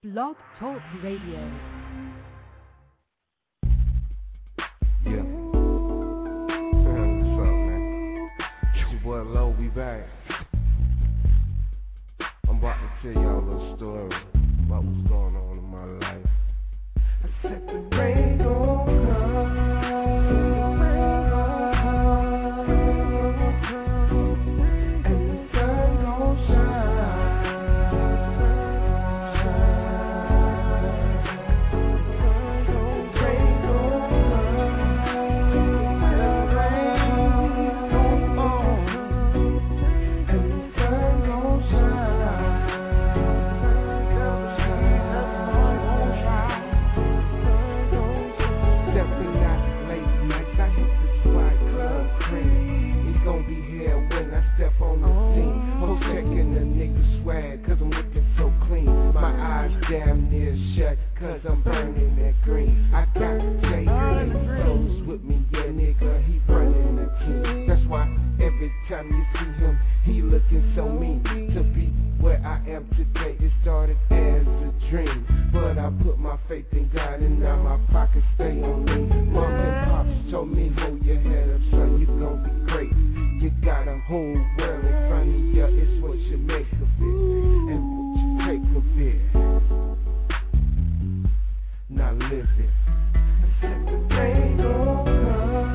Blog Talk Radio. Yeah. What's up, man? It's your boy Low, we back. I'm about to tell y'all a little story about what's going on in my life. I said the rain gon' come. Damn near shut, cause I'm burning that green. I got Jay Close with me, yeah nigga, he running the team. That's why every time you see him, he looking so mean. To be where I am today, it started as a dream. But I put my faith in God and now my pockets stay on me. Mom and pops told me, hold your head up son, you gon' be great. You got a whole world in front of you, it's what you make of it and what you take of it. Now live it. I said the rain gon' come.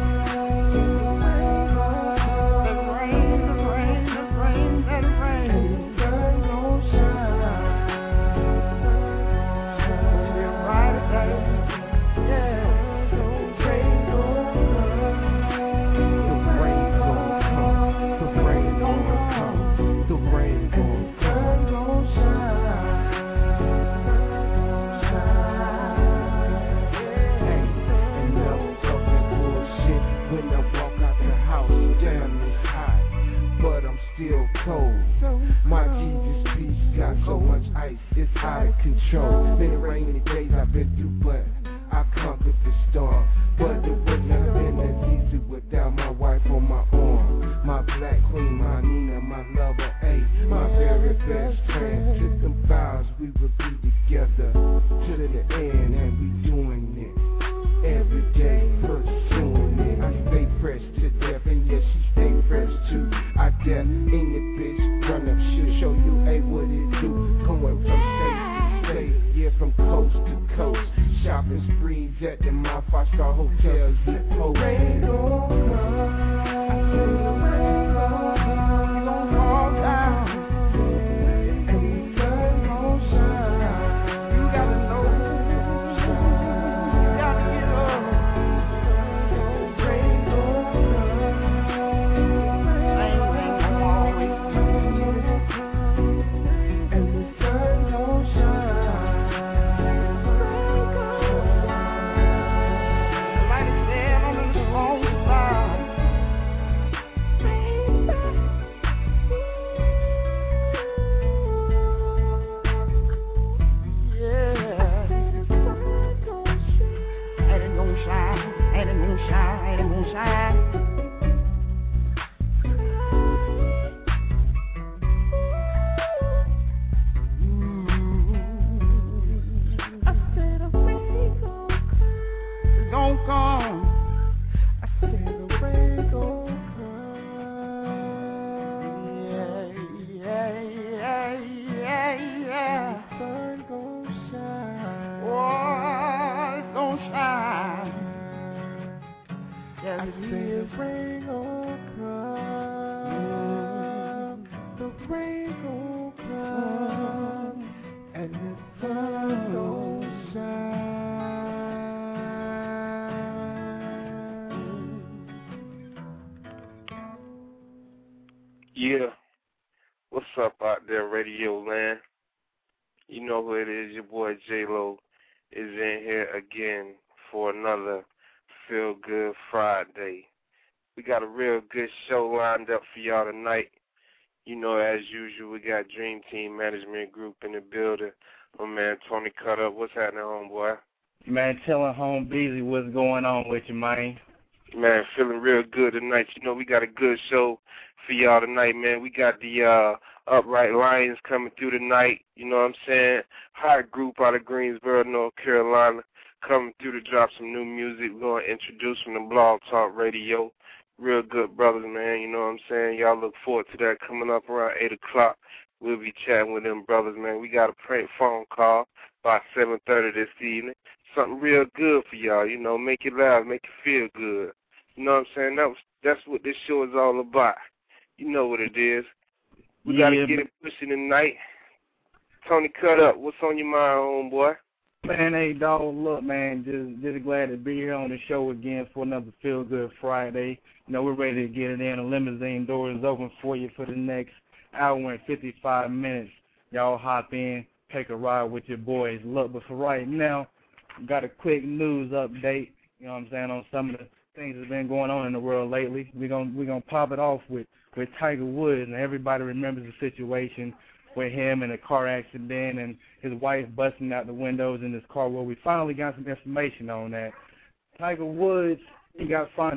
The rain, the rain, the rain, the rain. And the sun gon' shine. You're right today. Yeah. The rain gon' come. The rain gon' come. The rain gon' come. The rain gon' come. The sun gon' shine. When I walk out the house, damn it's hot, but I'm still cold. My Jesus peace got so much ice, it's out of control. Been rainy days I've been through, but I conquered the storm. But it wouldn't have been as easy without my wife on my arm. My black queen, my Nina, my lover, A, my very best friend. Took them vows we would be together to the end, and we doing it every day, pursuing it. I stay fresh to death, and yes, she stay fresh too. I dare in your bitch, run up, shit, show you, hey, what it do. Going from state to state, yeah, from coast to coast. Shopping sprees at the mouth, five-star hotels, zip codes. Rain gon' come, I see the rain gon' come. You gon' fall down, and the sun gon' shine. You gotta know, you gotta get up. Rain gon' come, rain gon' always come, and the sun gon' shine. Yeah, what's up out there, Radio Land? You know who it is, your boy J-Lo is in here again for another Feel Good Friday. We got a real good show lined up for y'all tonight. You know, as usual, we got Dream Team Management Group in the building. My man Tony Cut Up, what's happening, homeboy? Man, telling Home Beasley what's going on with you, man. Man, feeling real good tonight. You know, we got a good show for y'all tonight, man. We got the Upright Lions coming through tonight. You know what I'm saying? Hot group out of Greensboro, North Carolina, coming through to drop some new music. We're going to introduce them to Blog Talk Radio. Real good brothers, man. You know what I'm saying? Y'all look forward to that coming up around 8 o'clock. We'll be chatting with them brothers, man. We got a prank phone call by 7:30 this evening. Something real good for y'all, you know, make you laugh, make you feel good. You know what I'm saying? That's what this show is all about. You know what it is. We got to get it pushing tonight. Tony, cut up. What's on your mind, homeboy? Man, hey, dog, look, man, just glad to be here on the show again for another Feel Good Friday. You know, we're ready to get it in. The limousine door is open for you for the next hour and 55 minutes. Y'all hop in, take a ride with your boys. Look, but for right now, got a quick news update, you know what I'm saying, on some of the things that's been going on in the world lately. We're gonna pop it off with Tiger Woods, and everybody remembers the situation with him in a car accident and his wife busting out the windows in his car. Well, we finally got some information on that. Tiger Woods, he got fined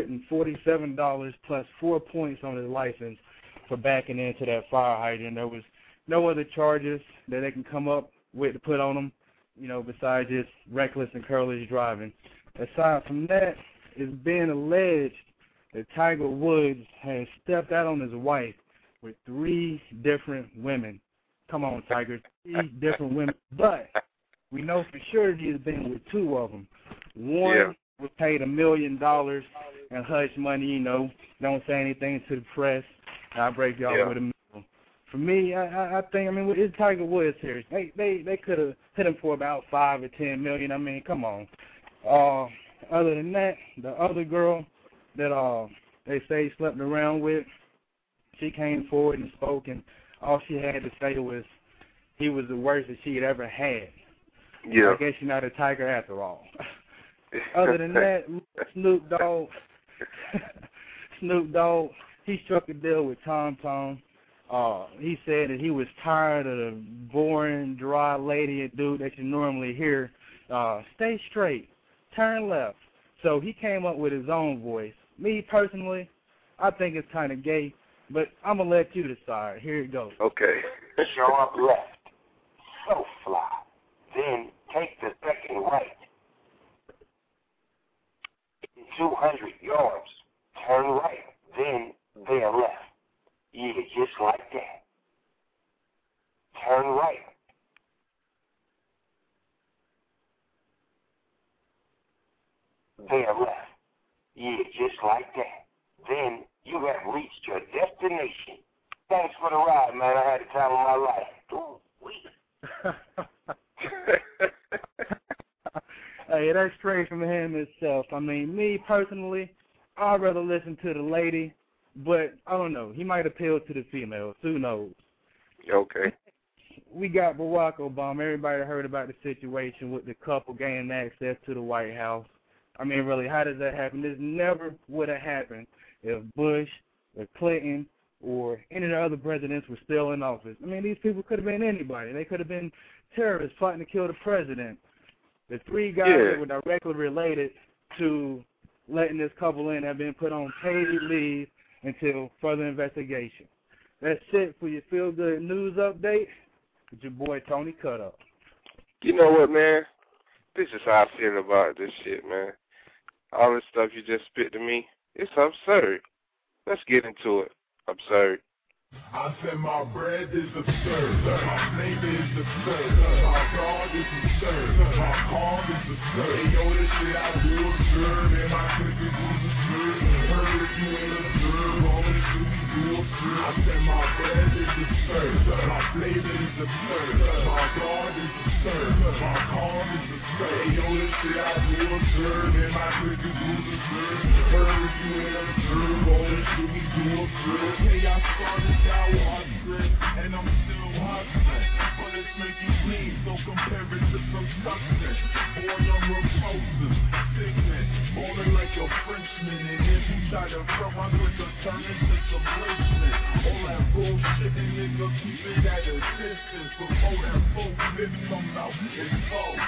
$147 plus 4 points on his license for backing into that fire hydrant. There was no other charges that they can come up with to put on him, you know, besides just reckless and careless driving. Aside from that, it's been alleged that Tiger Woods has stepped out on his wife with 3 different women. Come on, Tiger, 3 different women. But we know for sure he has been with 2 of them. One was paid $1 million in hush money, you know, don't say anything to the press. I'll break y'all with $1 million. For me, I think, I mean, it's Tiger Woods here. They could have hit him for about $5 or $10 million. I mean, come on. Other than that, the other girl that they say he slept around with, she came forward and spoke, and all she had to say was he was the worst that she had ever had. Yeah. I guess she's not a tiger after all. Other than that, Snoop Dogg, he struck a deal with Tom Tom. He said that he was tired of the boring, dry lady dude that you normally hear. Stay straight, turn left. So he came up with his own voice. Me, personally, I think it's kind of gay, but I'm going to let you decide. Here it goes. Okay. Show up left, so fly. Then take the second right. 200 yards, turn right, then veer left. Yeah, just like that. Turn right. Veer left. Yeah, just like that. Then you have reached your destination. Thanks for the ride, man. I had the time of my life. Ooh, Hey, that's straight from him himself. I mean, me personally, I'd rather listen to the lady, but I don't know. He might appeal to the females. Who knows? Okay. We got Barack Obama. Everybody heard about the situation with the couple gaining access to the White House. I mean, really, how does that happen? This never would have happened if Bush or Clinton or any of the other presidents were still in office. I mean, these people could have been anybody. They could have been terrorists plotting to kill the president. The 3 guys that were directly related to letting this couple in have been put on paid leave until further investigation. That's it for your Feel Good News Update with your boy Tony Cutup. You know what, man? This is how I feel about this shit, man. All this stuff you just spit to me, it's absurd. Let's get into it. Absurd. I said my bread is absurd, my flavor is absurd, my dog is absurd, my calm is absurd. Hey, yo, this shit I do absurd, and my cookies was absurd. Heard if you ain't absurd, all this shit we do absurd. I said my bread is absurd, my flavor is absurd, my dog is absurd, my calm is absurd. Hey, yo, this shit I do absurd, and my cookies was absurd. Heard if you ain't absurd, all this shit we do absurd. Hey, I started and I'm still hustling, but it's making clean, so compare it to some substance. Boy, I'm repulsive, sickening, falling like a Frenchman, and if you try to front my liquor, turn into some placement. All that bullshit, and nigga, keep it at a distance before that full flip comes out. It's so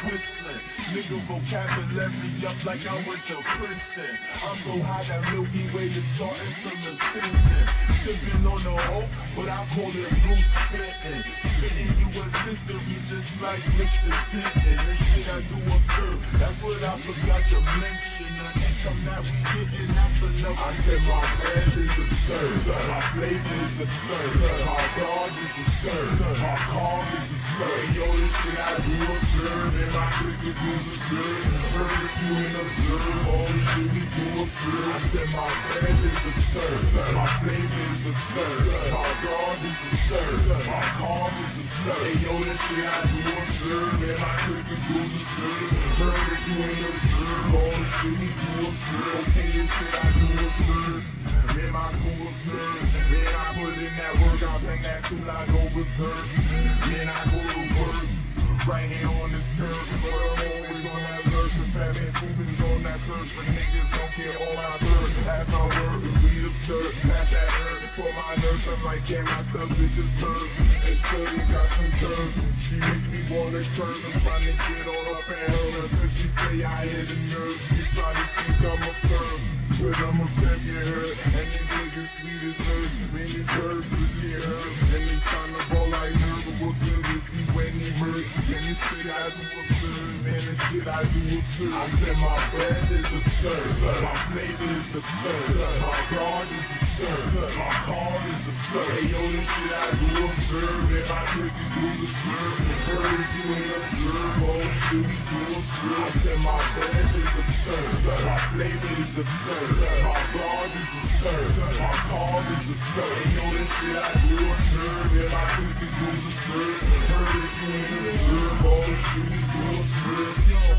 whistling. Nigga vocabulary up like I went to Princeton. I'm so high that Milky Way is starting from the Simpsons. Sipping on the hope, but I call it blue spitting. Spitting you a history just like Mr. Denton. The shit I do occur, that's what I forgot to mention. The income that we getting, that's enough. I said my brand is absurd, my flavor is absurd, my dog is absurd, my car is absurd. Yo, this shit I do observe, and my cricket do absurd. Heard if you ain't observe, all the shit we do absurd. I said my brand is absurd, my flavor is absurd, my dog is absurd, my car is absurd. Hey, yo, this shit I do observe, and my cricket do absurd. Heard if you ain't observe, all the shit we do absurd. Okay, this shit I do absurd. Man, my cool absurd. Man, I put in that work, I'll bang that too, I go berserk. Man, I go to work, right here on this curve. But I'm always on that lurch, and fat man moving on that search. But niggas don't care all I heard. As I work, we absurd. Pass that hurt for my nurse. I'm like, damn, myself, this is bird. And Shorty got some curves. She makes me wanna curve. I'm trying to get all up and hurt her. Cause she say I hit the nerves. She try to think I'm a firm. But I'm a pimp, get hurt. And these niggas sweet as nerves. Man, these birds is get hurt. And they tryna ball like nerve. But what good is he when he hurt? And this shit I do absurd. Man, this shit I do absurd. I said my brand is absurd. My flavor is absurd. My dog is absurd. My car is absurd. Hey, yo, this shit I do absurd. And my cricket do absurd. Heard if you ain't observe, all the shit we do absurd. I said my brand is absurd. My flavor is absurd. My dog is absurd. My car is absurd. Hey, yo, this shit I do absurd. And my cricket do absurd. Heard if you ain't observe, all the shit we do absurd.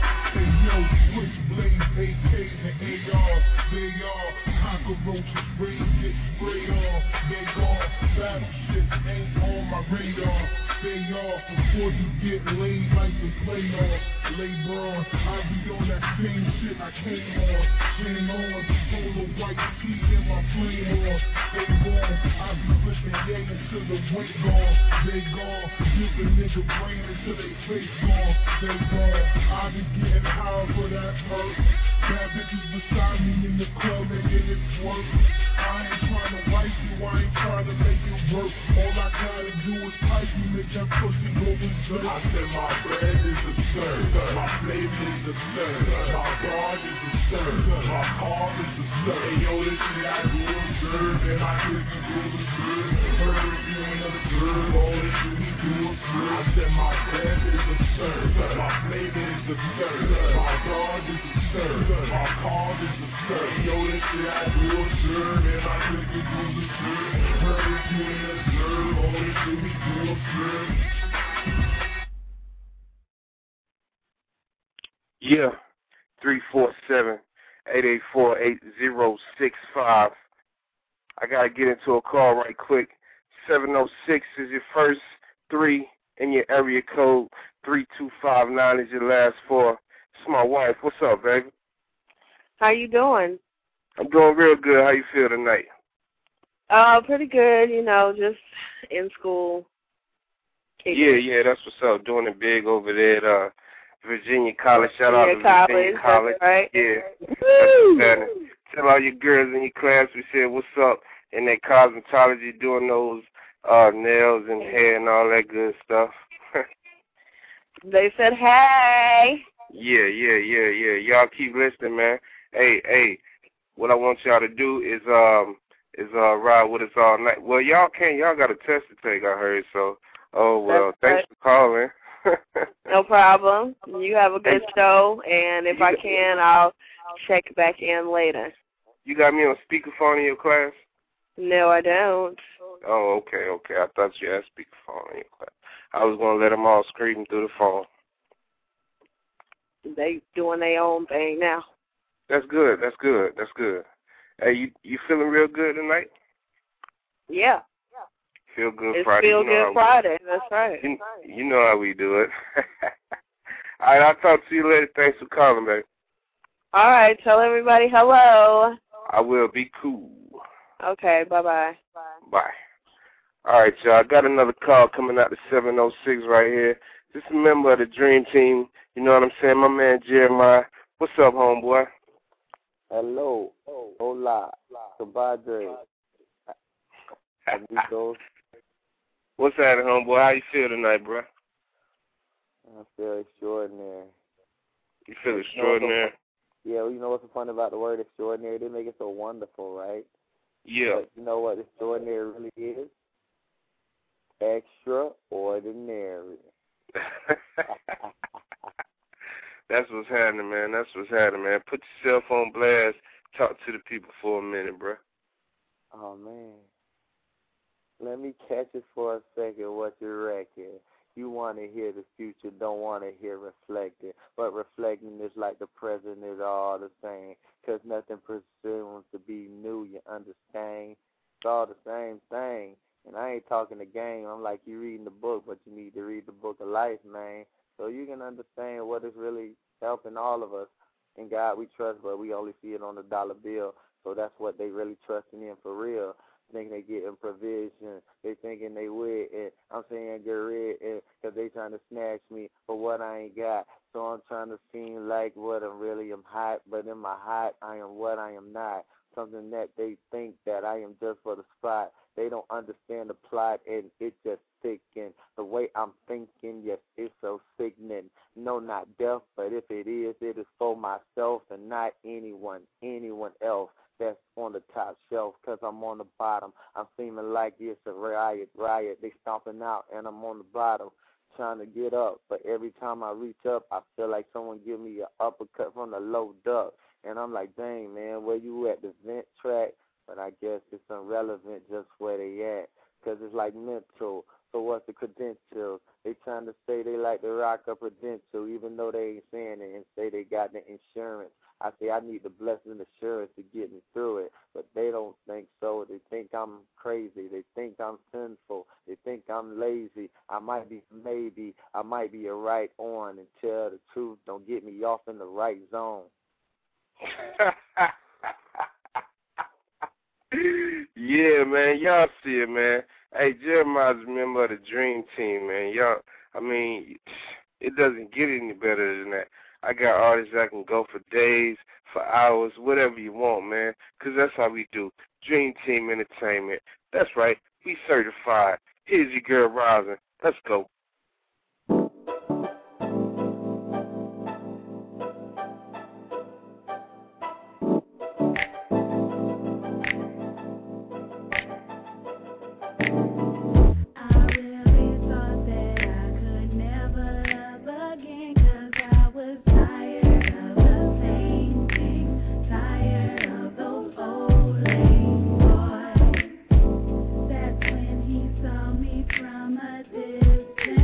Yo, switchblades, AKs, and AR. They are cockroaches, rain get sprayed off. They are battleship ain't on my radar. They are before you get laid like the playoffs. Labor on, I be on that same shit I came on. Clean on, polo white tee in my flame on. They gone, I be flipping yay until the weight gone. They gone, give a nigga brain until they face gone. They gone, I be getting high for that perk. Bad bitches beside me in the club and get it work. I ain't trying to wipe you, I ain't trying to make it work. All I gotta do is pipe you, make that pussy go berserk. I said my brand is absurd, my flavor is absurd, my dog is absurd, my car is absurd. Hey, yo, this shit I do absurd, and my cricket do absurd. Heard if you ain't observe, all the shit we do absurd. I said my brand is absurd, my flavor is absurd, my dog is absurd, my car is absurd. Yo, this shit I do absurd, and my cricket do absurd. Heard if you ain't observe, all the shit we do absurd. Yeah, 347-884-8065. I gotta get into a call right quick. 706 is your first 3 in your area code. 3259 is your last 4. It's my wife. What's up, baby? How you doing? I'm doing real good. How you feel tonight? Pretty good, you know, just in school. Yeah, that's what's up. Doing it big over there at Virginia College. Shout out to Virginia College. Right. Yeah. That's tell all your girls in your class we said what's up in that cosmetology, doing those nails and hair and all that good stuff. They said, hey. Yeah. Y'all keep listening, man. Hey, what I want y'all to do is ride with us all night. Well, y'all can't. Y'all got a test to take, I heard, so. Oh, well, thanks for calling. No problem. You have a good show, and if I can, I'll check back in later. You got me on speakerphone in your class? No, I don't. Oh, okay. I thought you had speakerphone in your class. I was going to let them all scream through the phone. They doing their own thing now. That's good. Hey, you feeling real good tonight? Yeah. Feel Good it's Friday. Feel Good Friday. That's right. You know how we do it. All right, I'll talk to you later. Thanks for calling, baby. All right, tell everybody hello. I will. Be cool. Okay, bye-bye. Bye. All right, y'all. I got another call coming out to 706 right here. Just a member of the Dream Team. You know what I'm saying? My man Jeremiah. What's up, homeboy? Hello. Hola. Compadre. Amigos. What's happening, homeboy? How you feel tonight, bro? I feel extraordinary. You feel extraordinary? Yeah, well, you know what's so fun about the word extraordinary? They make it so wonderful, right? Yeah. But you know what extraordinary really is? Extraordinary. That's what's happening, man. That's what's happening, man. Put your cell phone blast. Talk to the people for a minute, bro. Oh, man. Let me catch it for a second what you reckon. You want to hear the future, don't want to hear reflecting. But reflecting is like the present is all the same. Because nothing presumes to be new, you understand? It's all the same thing. And I ain't talking the game. I'm like you reading the book, but you need to read the book of life, man. So you can understand what is really helping all of us. In God we trust, but we only see it on the dollar bill. So that's what they really trusting in for real. Thinking they getting provision. They thinking they with it. I'm saying get rid it because they trying to snatch me for what I ain't got. So I'm trying to seem like what I'm really am hot, but in my heart I am what I am not. Something that they think that I am just for the spot. They don't understand the plot, and it just sickening. The way I'm thinking, yes, it's so sickening. No, not death, but if it is for myself and not anyone else that's on the top shelf, because I'm on the bottom. I'm seeming like it's a riot. They stomping out, and I'm on the bottom trying to get up. But every time I reach up, I feel like someone give me an uppercut from the low duck. And I'm like, dang, man, where you at the vent track? But I guess it's irrelevant just where they at, because it's like mental. So what's the credentials? They trying to say they like to rock a credential, even though they ain't saying it, and say they got the insurance. I say I need the blessing assurance to get me through it, but they don't think so. They think I'm crazy. They think I'm sinful. They think I'm lazy. I might be a right on and tell the truth. Don't get me off in the right zone. Yeah, man. Y'all see it, man. Hey, Jeremiah's a member of the Dream Team, man. Y'all, I mean, it doesn't get any better than that. I got artists that can go for days, for hours, whatever you want, man, because that's how we do. Dream Team Entertainment. That's right. We certified. Here's your girl, Rosin. Let's go. That's when he saw me from a distance.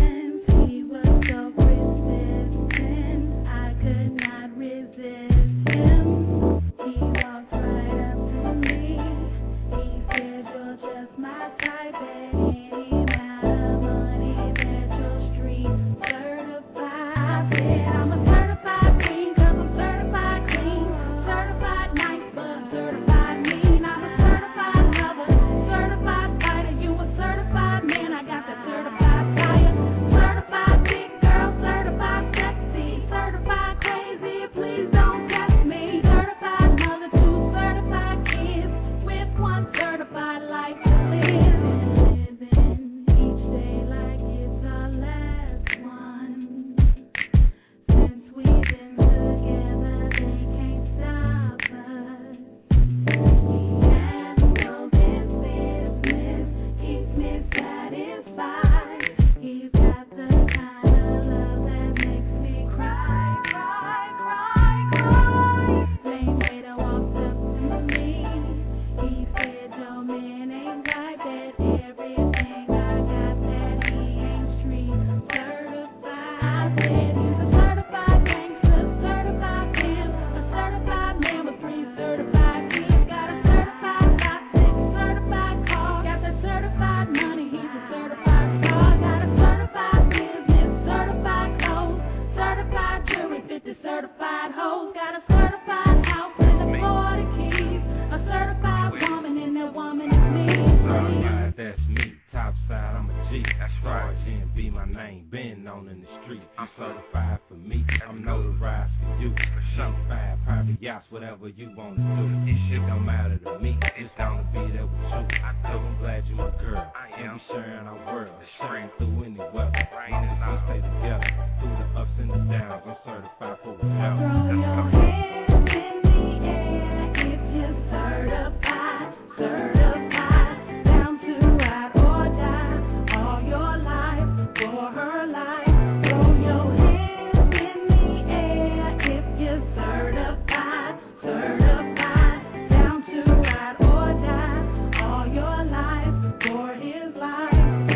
certified for me, I'm notarized for you. Champagne, private yachts, whatever you wanna do. It don't matter to me, it's gonna be there with you. So I'm glad you my girl, and we sharing our world. Sharing through any weather, long as we stay together. Through the ups and the downs, I'm certified for whatever. Throw your hands in the air if you're certified, certified. Down to ride or die, all your life, for her life. Throw your hands in the air if you're certified, certified. Down to ride or die, all your life, for his life.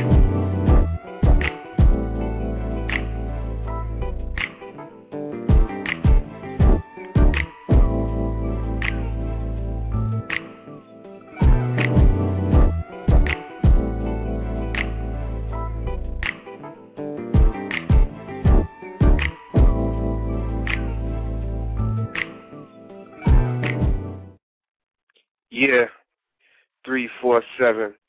Yeah, 347-884-8065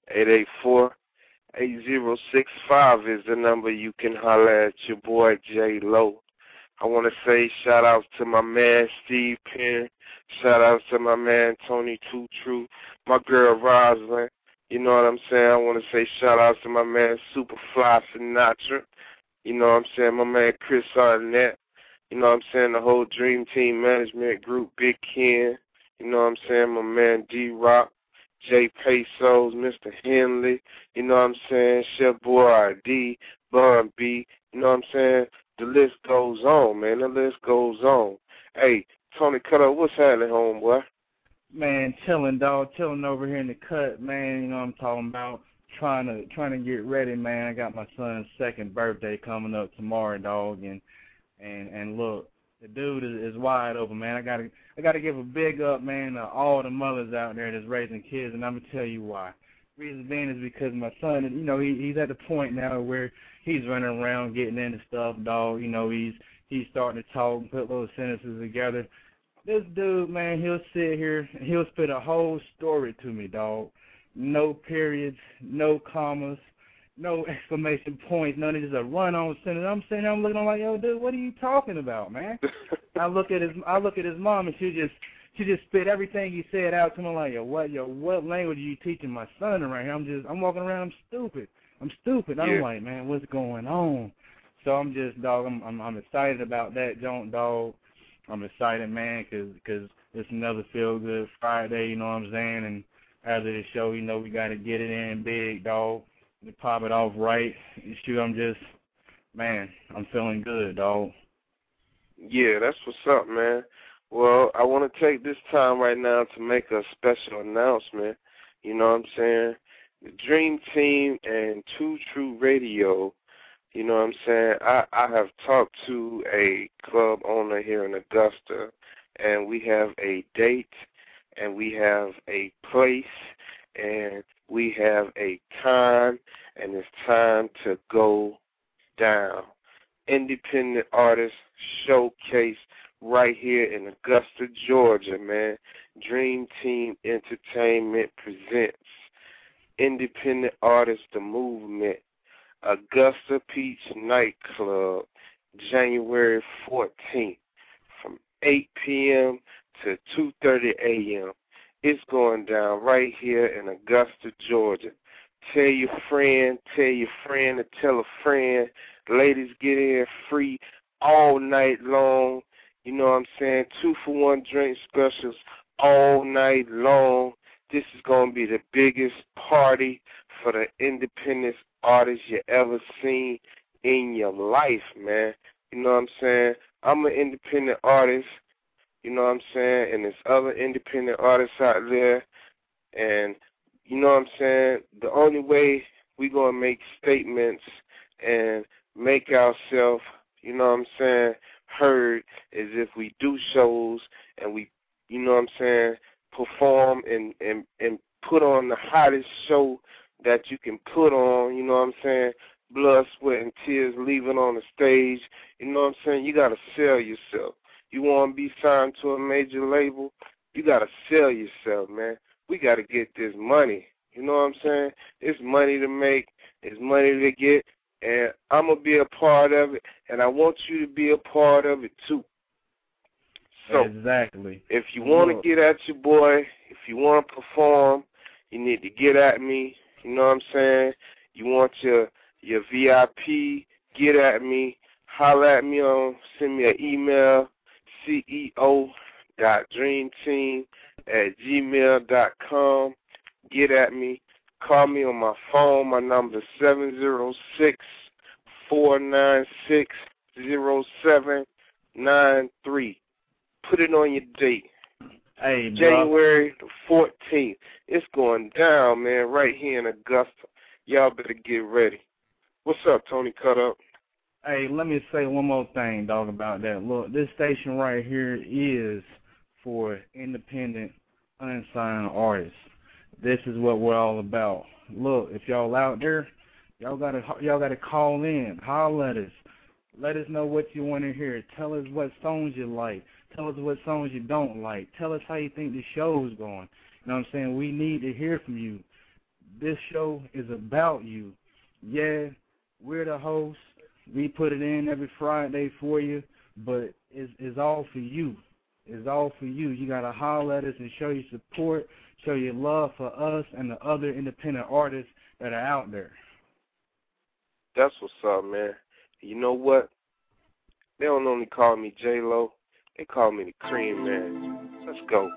is the number you can holler at your boy J Lo. I want to say shout outs to my man Steve Penn, shout outs to my man Tony Too True, my girl Rosalind. You know what I'm saying? I want to say shout outs to my man Superfly Sinatra. You know what I'm saying? My man Chris Arnett. You know what I'm saying? The whole Dream Team Management Group, Big Ken. You know what I'm saying? My man D-Rock, Jay Pesos, Mr. Henley. You know what I'm saying? Chef Boy-R-D, Bun B. You know what I'm saying? The list goes on, man. The list goes on. Hey, Tony Cutter, what's happening, homeboy? Man, chilling, dog. Chilling over here in the cut, man. You know what I'm talking about. Trying to get ready, man. I got my son's second birthday coming up tomorrow, dog. And look, the dude is wide open, man. I gotta give a big up, man, to all the mothers out there that's raising kids, and I'm gonna tell you why. Reason being is because my son, you know, he's at the point now where he's running around getting into stuff, dog. You know, he's starting to talk, put little sentences together. This dude, man, he'll sit here and he'll spit a whole story to me, dog. No periods, no commas, no exclamation points, none of just a run-on sentence. I'm sitting there, I'm looking, I'm like, yo, dude, what are you talking about, man? I look at his mom, and she just spit everything he said out to me. I'm like, what language are you teaching my son around here? I'm walking around, I'm stupid. Yeah. I'm like, man, what's going on? So I'm just, dog, I'm excited about that, dog. I'm excited, man, because it's another Feel Good Friday, you know what I'm saying? And after the show, you know, we got to get it in big, dog. To pop it off right. Shoot, I'm feeling good, dog. Yeah, that's what's up, man. Well, I want to take this time right now to make a special announcement. You know what I'm saying? The Dream Team and Too True Radio, you know what I'm saying? I have talked to a club owner here in Augusta, and we have a date, and we have a place, and we have a time, and it's time to go down. Independent Artist Showcase right here in Augusta, Georgia, man. Dream Team Entertainment presents Independent Artist The Movement, Augusta Peach Nightclub, January 14th from 8 p.m. to 2:30 a.m. It's going down right here in Augusta, Georgia. Tell your friend to tell a friend. Ladies get in free all night long. You know what I'm saying? 2-for-1 drink specials all night long. This is going to be the biggest party for the independent artists you ever seen in your life, man. You know what I'm saying? I'm an independent artist. You know what I'm saying? And there's other independent artists out there. And you know what I'm saying? The only way we're going to make statements and make ourselves, you know what I'm saying, heard is if we do shows and we, you know what I'm saying, perform and put on the hottest show that you can put on, you know what I'm saying, blood, sweat, and tears leaving on the stage. You know what I'm saying? You got to sell yourself. You want to be signed to a major label, you got to sell yourself, man. We got to get this money. You know what I'm saying? It's money to make. It's money to get. and I'm going to be a part of it, and I want you to be a part of it too. So, exactly. If you want to get at your boy, if you want to perform, you need to get at me. You know what I'm saying? You want your VIP, get at me. Holler at me send me an email, ceo.dreamteam@gmail.com. Get at me. Call me on my phone. My number is 706-496-0793. Put it on your date. Hey, January the 14th. It's going down, man, right here in Augusta. Y'all better get ready. What's up, Tony Cut Up? Hey, let me say one more thing, dog, about that. Look, this station right here is for independent, unsigned artists. This is what we're all about. Look, if y'all out there, y'all gotta call in, holler at us. Let us know what you want to hear. Tell us what songs you like. Tell us what songs you don't like. Tell us how you think the show's going. You know what I'm saying? We need to hear from you. This show is about you. Yeah, we're the hosts. We put it in every Friday for you, but it's all for you. It's all for you. You got to holler at us and show your support, show your love for us and the other independent artists that are out there. That's what's up, man. You know what? They don't only call me J-Lo. They call me the Cream Man. Let's go.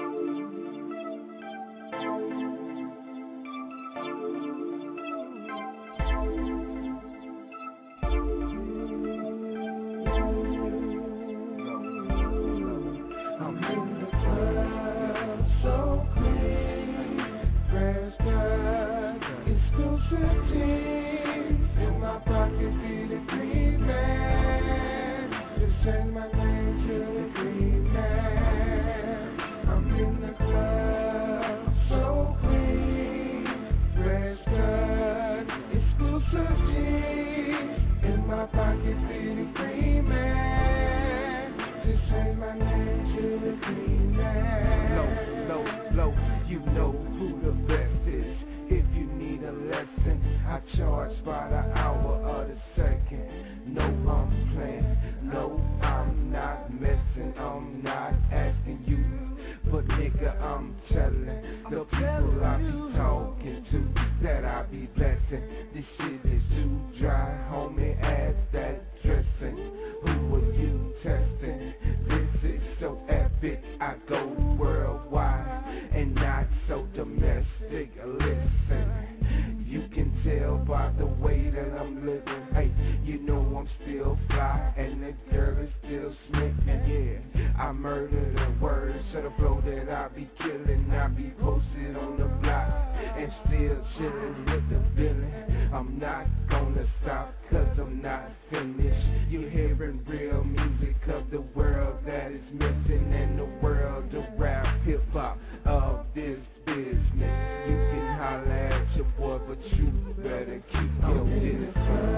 Charge by the hour or the second. No, I'm playing. No, I'm not messing. I'm not asking you, but nigga, I'm telling the people I be talking to that I be blessing. This shit is too dry, homie. Add that dressing. Who are you testing? This is so epic. I go worldwide and not so domestic. Listen. You can tell by the way that I'm living. Hey, you know I'm still fly, and the girl is still smitten. Yeah, I murder the words of the flow that I be killing. I be posted on the block and still chilling with the villain. I'm not gonna stop, cause I'm not finished. You're hearing real music of the world that is missing, and the world of rap, hip-hop, of this business. You can holler at your boy, but you better keep your business.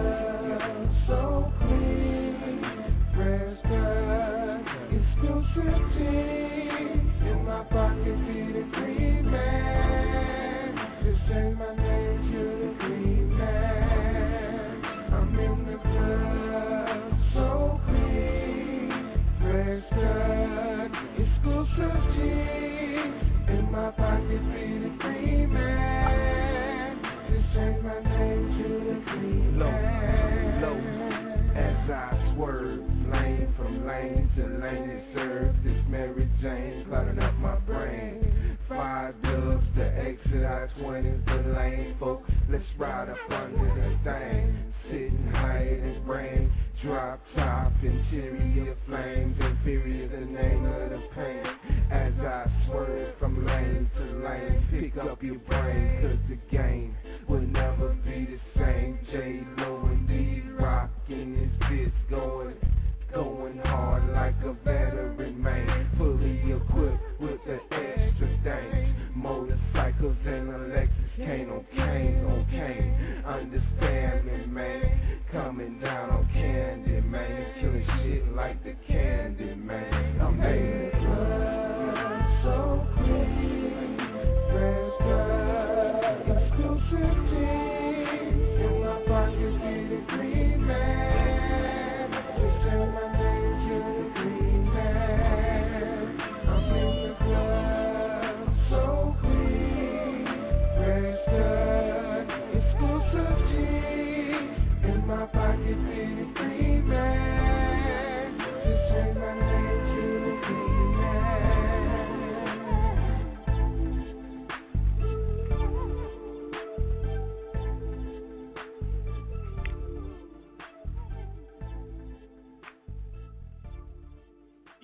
So clean, fresh cut, exclusive jeans. In my pocket, be the Green Man. Just change my name to the Green Man. I'm in the club, so clean, fresh cut, exclusive jeans. In my pocket, be the Green Man. Just change my name to the Green Man. Low, as I swerve, lane from lane to lane to serve. This Mary Jane cluttering up my brain. 5 dubs, the exit, I-20's the lane, folks. Let's ride up under the thing. Sitting high in the brain. Drop top, interior flames, inferior the name of the pain. As I swerve from lane to lane, pick up your brain, cause the game will never be the same. J-Lo and D-Rock in his bits going hard like a veteran man. Fully equipped with the extra things. Motorcycles and a Lexus cane on cane. Understand me, man. Coming down on Candy, man. Killing shit like the Candy, man. I'm in the club, so clean. Fresh cut, exclusive jeans. In my pocket, be the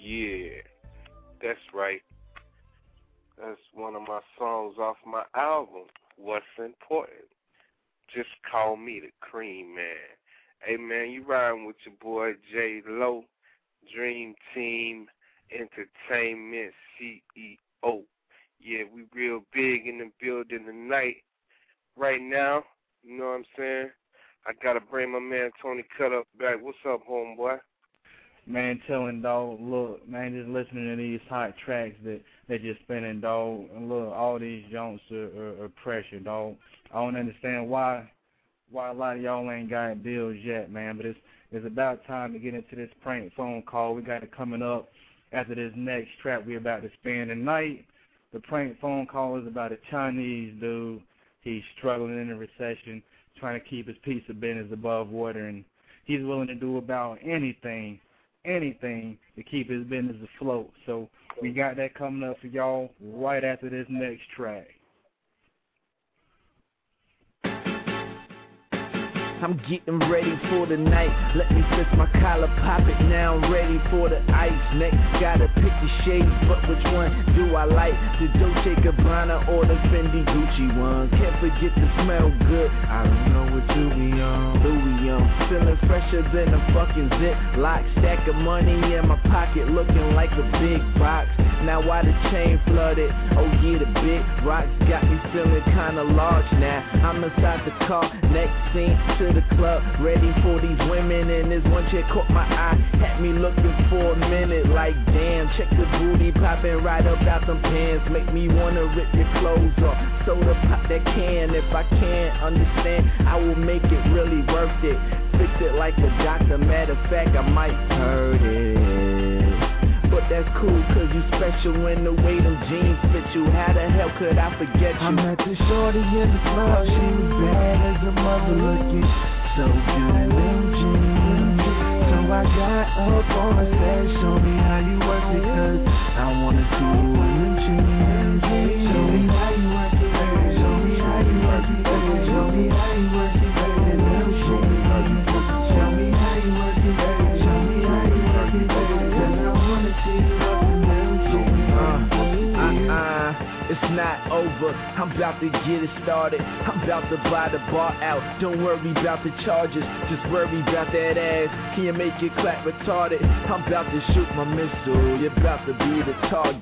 Yeah, that's right. That's one of my songs off my album, What's Important. Just call me the Cream Man. Hey, man, you riding with your boy J-Lo, Dream Team Entertainment CEO. Yeah, we real big in the building tonight. Right now, you know what I'm saying? I got to bring my man Tony Cut Up back. What's up, homeboy? Man, telling dog, look, man, just listening to these hot tracks that they just spinning, dog, and look, all these joints are pressure, dog. I don't understand why a lot of y'all ain't got deals yet, man, but it's about time to get into this prank phone call. We got it coming up after this next track we about to spin tonight. The prank phone call is about a Chinese dude. He's struggling in a recession, trying to keep his piece of business above water, and he's willing to do about anything to keep his business afloat. So we got that coming up for y'all right after this next track. I'm getting ready for the night. Let me fix my collar, pop it now. I'm ready for the ice. Next, gotta pick the shades, but which one do I like? The Dolce Gabbana or the Fendi Gucci one? Can't forget to smell good. I don't know what Louis on. Feeling fresher than a fucking Ziploc. Stack of money in my pocket, looking like a big box. Now why the chain flooded? Oh yeah, the big rocks got me feeling kinda large now. I'm inside the car, next scene to the club, ready for these women, and this one chick caught my eye, had me looking for a minute, like damn, check the booty popping right up out them pants, make me wanna rip your clothes off, soda pop that can, if I can't understand, I will make it really worth it, fix it like a doctor, matter of fact, I might hurt it, but that's cool, cause you special in the way them jeans fit you, how the hell could I forget you? I met the shorty in the club, she was bad as a mother looking, so good in them jeans, so I got up on her, said, show me how you work it, cause I wanna see you in them jeans, show me how you work it, show me how you work it, show me how you work it, in them jeans, show me how you work it, show me how you work it, cause I wanna see you up in them jeans. It's not over, I'm about to get it started, I'm about to buy the bar out, don't worry about the charges, just worry about that ass, can you make it clap retarded, I'm about to shoot my missile, you're about to be the target,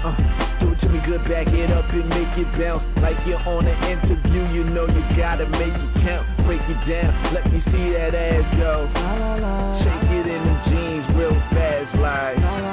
do it to me good, back it up and make it bounce, like you're on an interview, you know you gotta make it count, break it down, let me see that ass go, shake it in them jeans real fast like,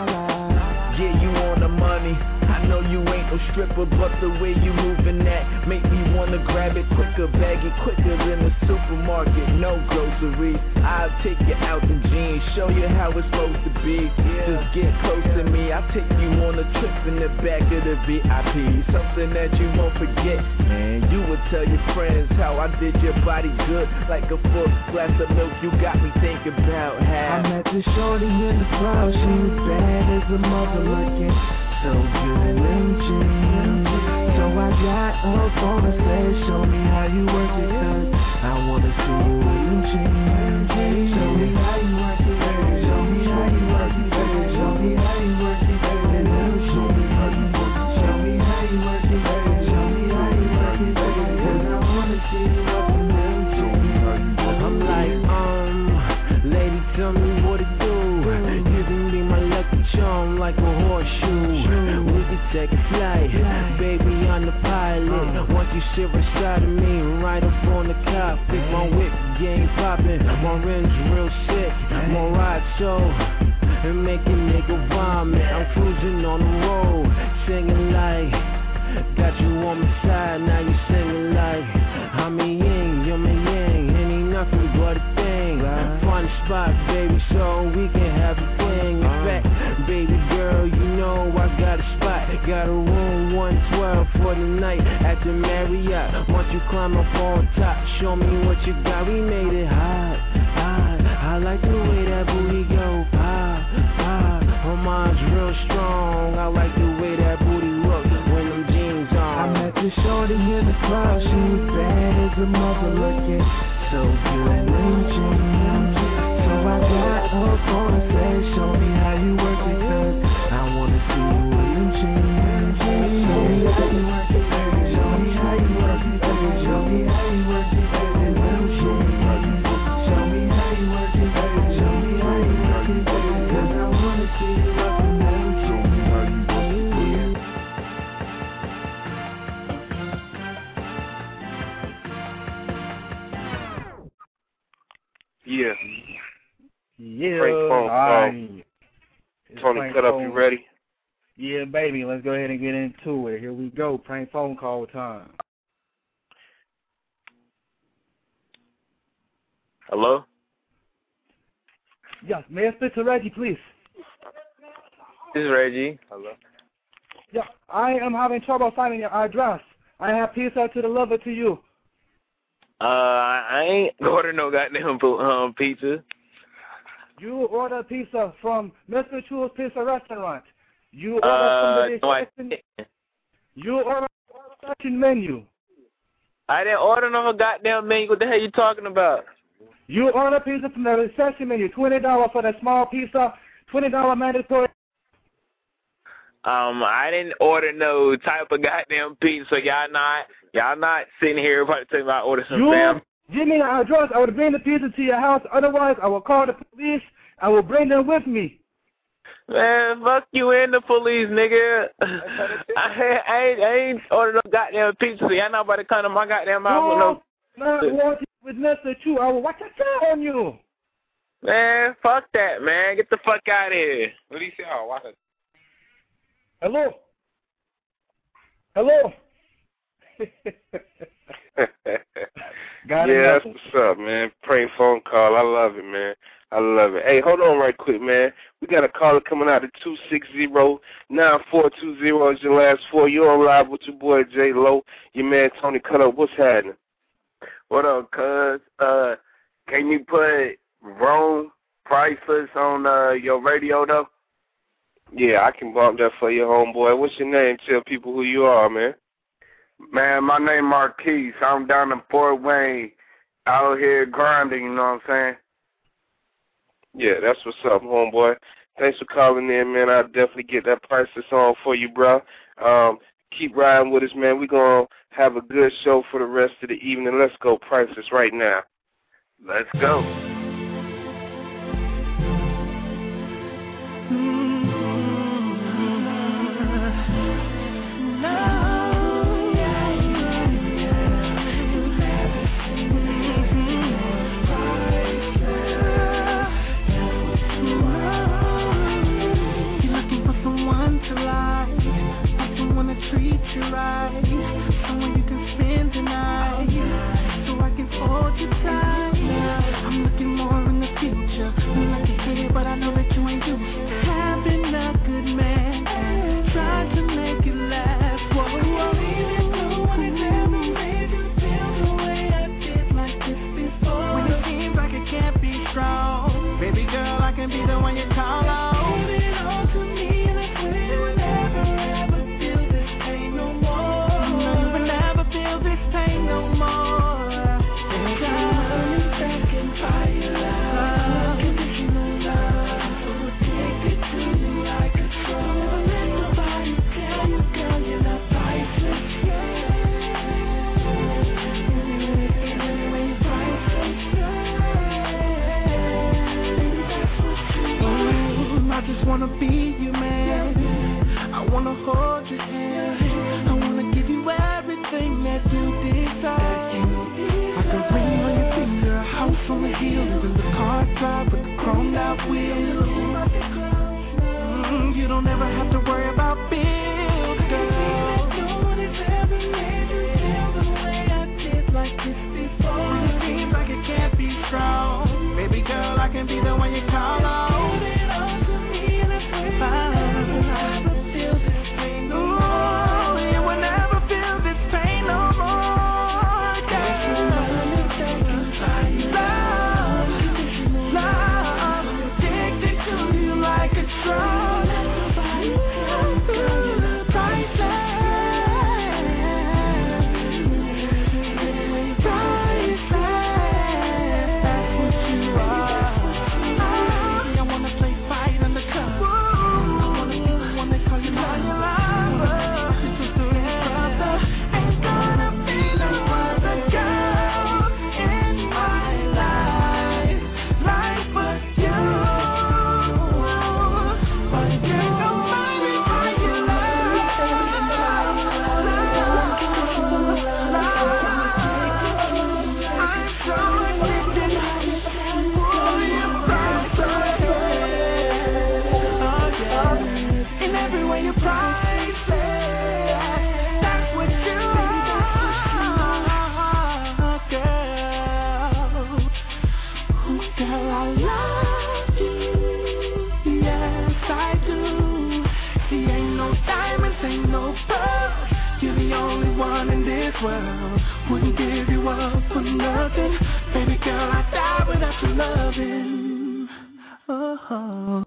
yeah you on the money, I know you ain't no stripper, but the way you moving that make me wanna grab it quicker, bag it quicker than the supermarket, no groceries, I'll take you out in jeans, show you how it's supposed to be, just get close to me, I'll take you on a trip in the back of the VIP, something that you won't forget, man, you would tell your friends how I did your body good, like a full glass of milk, you got me thinking about how I met the shorty in the club, she was bad as a mother looking, so good in them jeans, so I got up on her, said, show me how you work it, cause I wanna see you in them jeans, show me how you work it, show me how you work it, show me how you work it, in them jeans, show me how you work it, show me how you work it, cause I wanna see you up in them jeans, I'm like, lady tell me what to do, you can be my lucky charm like a horseshoe, we can take a flight, baby I'm the pilot, once you sit beside of me, right up on the cockpit, my whip game poppin', my rims real sick, my ride so, and make a nigga vomit, I'm cruising on the road, singing like, got you on my side, now you singing like, I'm a yin, you're my yang, ain't nothing but a thing, find a spot baby so we can have a thing, in fact, baby girl you know I got a spot, got a room 112 for the night at the Marriott, once you climb up on top, show me what you got, we made it hot, I like the way that booty go, her mind's real strong, I like the way that booty look when them jeans on. I met the shorty in the club, she was bad as a mother looking, so good in them jeans, so I got up on her, said, show me how you work it, cause phone call. Tony, cut up. You ready? Yeah, baby. Let's go ahead and get into it. Here we go. Prank phone call time. Hello? Yes, may I speak to Reggie, please? This is Reggie. Hello? Yeah, I am having trouble finding your address. I have pizza to deliver to you. I ain't ordered no goddamn pizza. You order pizza from Mr. Chu's Pizza Restaurant. You order from the You order from the menu. I didn't order no goddamn menu. What the hell you talking about? You order pizza from the reception menu. $20 for the small pizza. $20 mandatory. I didn't order no type of goddamn pizza. Y'all not sitting here about to tell me I ordered some damn. Give me the address. I will bring the pizza to your house. Otherwise, I will call the police. I will bring them with me. Man, fuck you and the police, nigga. I ain't ordered no goddamn pizza. Y'all not about to come to my goddamn house with Mr. Chu. I will watch a show on you. Man, fuck that, man. Get the fuck out of here. What do you say? Oh, watch it. Hello? Hello? Yeah, that's what's up, man. Prank phone call. I love it, man. I love it. Hey, hold on right quick, man. We got a caller coming out at 260-9420 is your last four. You're on live with your boy J Lo, your man Tony Cut Up. What's happening? What up, cuz? Can you put Rome Priceless on your radio, though? Yeah, I can bump that for you, homeboy. What's your name? Tell people who you are, man. Man, my name Marquise. I'm down in Fort Wayne, out here grinding, you know what I'm saying? Yeah, that's what's up, homeboy. Thanks for calling in, man. I'll definitely get that Priceless on for you, bro. Keep riding with us, man. We're going to have a good show for the rest of the evening. Let's go Priceless right now. Let's go. Treat you right, someone you can spend the night, so I can hold you tight. I'm looking more in the future, like a kid, but I know that you ain't used to having a good man, trying to make it last. Whoa, whoa, no one has ever made you feel the way I did like this before. When it seems like it can't be strong, baby girl, I can be the one you call on. Hold it on to me, and I swear you will never ever feel this pain no more. No, you will never feel this pain no more. Darling, back and try your love, unconditional love. So we'll take it to you like a drug. Never let nobody tell you, girl, you're not priceless. You're priceless. I just wanna be you, man. I wanna hold your hand. I wanna give you everything that you desire. Like a ring on your finger, a house on the hill, even the car drive with the chromed out wheels. You don't ever have to worry about bills, girl. No one has ever made you feel the way I did like this before. When it seems like it can't be strong, baby girl, I can be the one you call on. Hold it on to me and I swear I'll never feel this pain no more. You will never feel this pain no more, girl. Love, addicted to you like a drug. world. Wouldn't give you up for nothing. Baby girl, I'd die without your loving. Oh.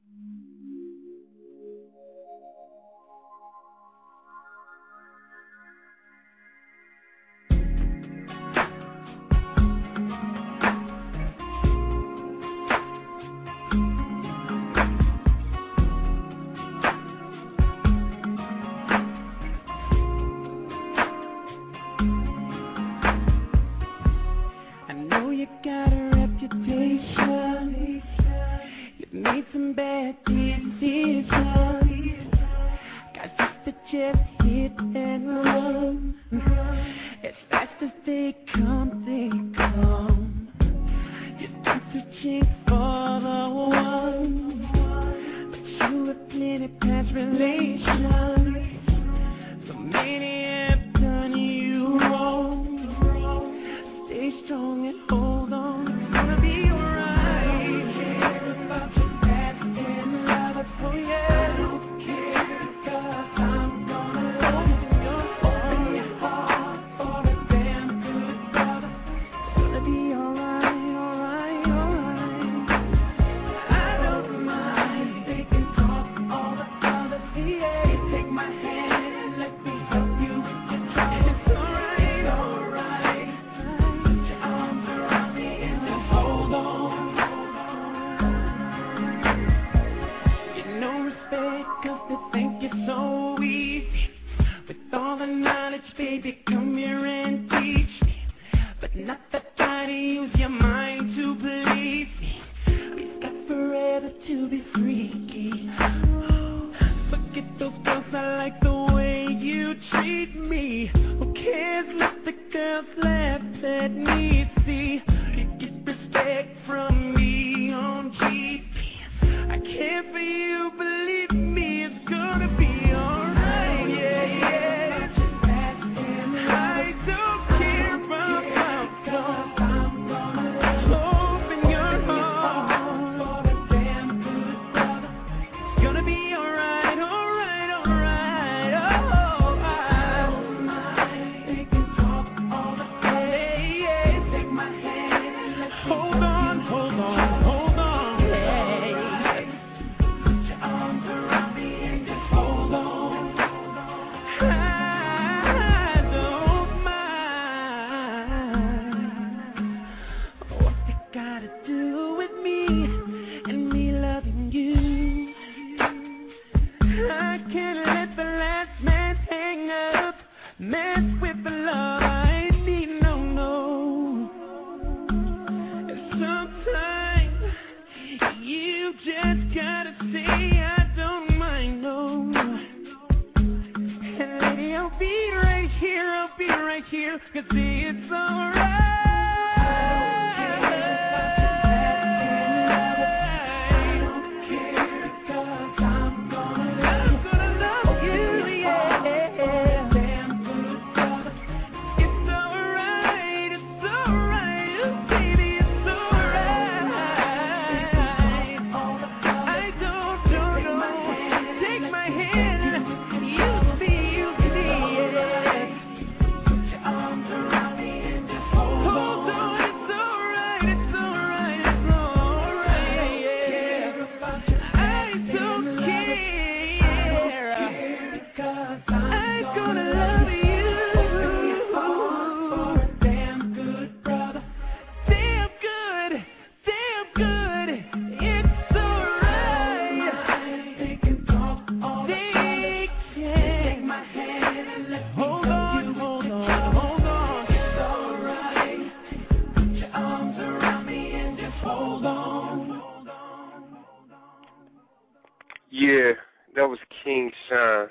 You got a reputation. You've made some bad decisions. Got just to just hit and run. As fast as they come, they come. You're not searching for the one, but you have plenty past relations. So many have done you wrong. Stay strong and hold on. It's gonna be alright. I don't care about your past and love. Oh yeah. I don't care 'cause I'm gonna open your heart for a damn good brother. It's gonna be alright, alright, alright. I don't mind. They can talk all the others. Yeah. Take my hand and let me help you with your trouble. It's alright, alright. Cause they think you're so easy. With all the knowledge, baby, come here and teach me. But not the time to use your mind to believe me. We've got forever to be freaky. Forget those girls, I like the way you treat me. Who cares, let the girls laugh at me. See, you get respect from me on GP. I care for you, believe me, it's gonna be alright, yeah, yeah. I don't care about cause I'm gonna open your heart for a damn good brother. It's gonna be alright, alright, alright. Oh, I don't mind. They can talk all the time. Yeah, take my hand and let's hold on, hold on, hold on. Hey. Put your arms around me and just hold on. I don't mind what they gotta do with me and me loving you. I can't let the last man hang up, mess with the love I need, no, no. And sometimes you just gotta say I don't mind, no. And lady, I'll be right here, 'cause it's alright. I don't care 'cause I'm gonna love you, yeah. Damn good brother. It's alright, baby, it's alright. I don't take my hand, you see, yeah. Put your arms around me and just hold on. It's alright, yeah. I don't care, because I'm gonna love you. Damn good brother. Damn good. It's alright. They can talk all the time. Take my hand and let me hold on. It's alright. Put your arms around me and just hold on. Yeah, that was King Shine.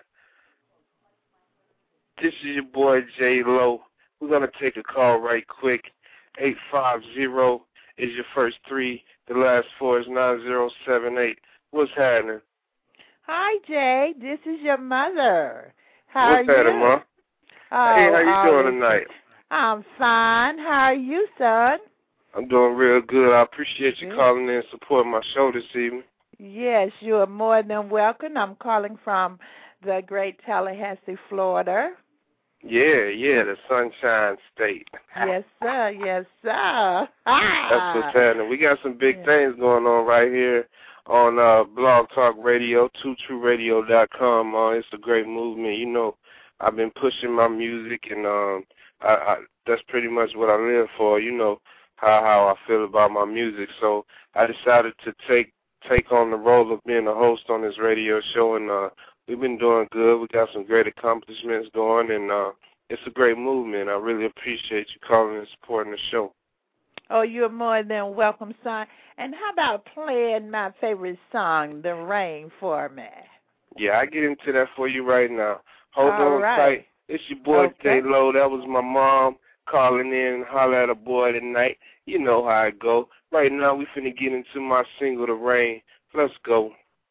This is your boy J-Lo. We're going to take a call right quick. 850 is your first three. The last four is 9078. What's happening? Hi, Jay. This is your mother. How What's are happening, you? Ma? Hey, how you doing always- tonight? I'm fine. How are you, son? I'm doing real good. I appreciate you Good. calling in and supporting my show this evening. Yes, you are more than welcome. I'm calling from the great Tallahassee, Florida. Yeah, the Sunshine State. Yes, sir. Yes, sir. That's what's happening. We got some big things going on right here on Blog Talk Radio, twotrueradio.com. It's a great movement. You know, I've been pushing my music, and I that's pretty much what I live for. You know how I feel about my music. So I decided to take on the role of being a host on this radio show, and we've been doing good. We got some great accomplishments going, and it's a great movement. I really appreciate you calling and supporting the show. Oh, you're more than welcome, son. And how about playing my favorite song, The Rain, for me? Yeah, I get into that for you right now. Hold All on right. tight. It's your boy, J-Lo. That was my mom calling in and holler at a boy tonight. You know how it go. Right now, we finna get into my single, The Rain. Let's go.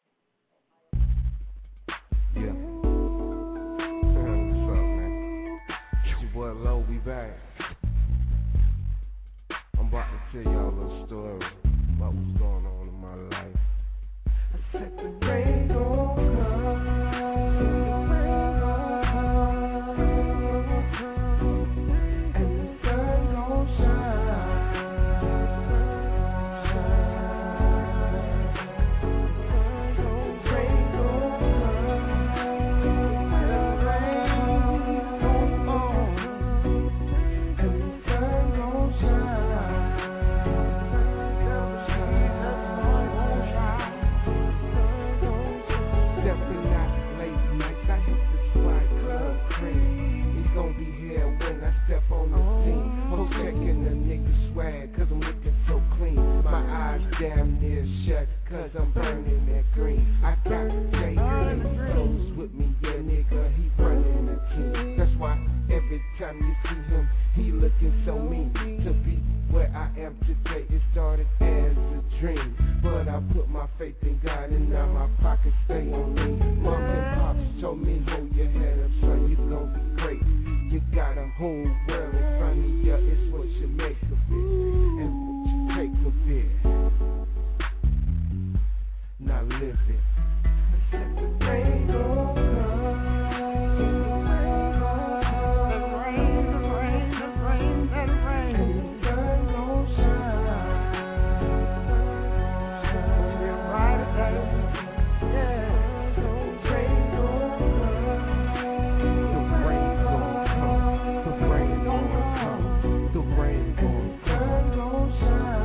Yeah. What's up, man? It's your boy Low, we back. I'm about to tell y'all a little story about what's going on in my life. I said the rain gon' come, and the sun gon' shine. Step on the scene, I'm checking the nigga swag, cause I'm looking so clean. My eyes damn near shut, cause I'm burning that green. I got Jay close with me, yeah nigga, he running the team. That's why every time you see him, he looking so mean. To be where I am today, it started as a dream. But I put my faith in God and now my pockets stay on me. Mom and pops told me, hold your head up, son, you gon' be great. You got a whole world in front of you, it's what you make of it, and what you take of it. Now live it. I said the rain gon' come, the rain, and the sun gon' shine. We're right there, yeah. The rain gon' come, the rain gon' come, the rain gon' come, the rain gon' come, sun gon' shine.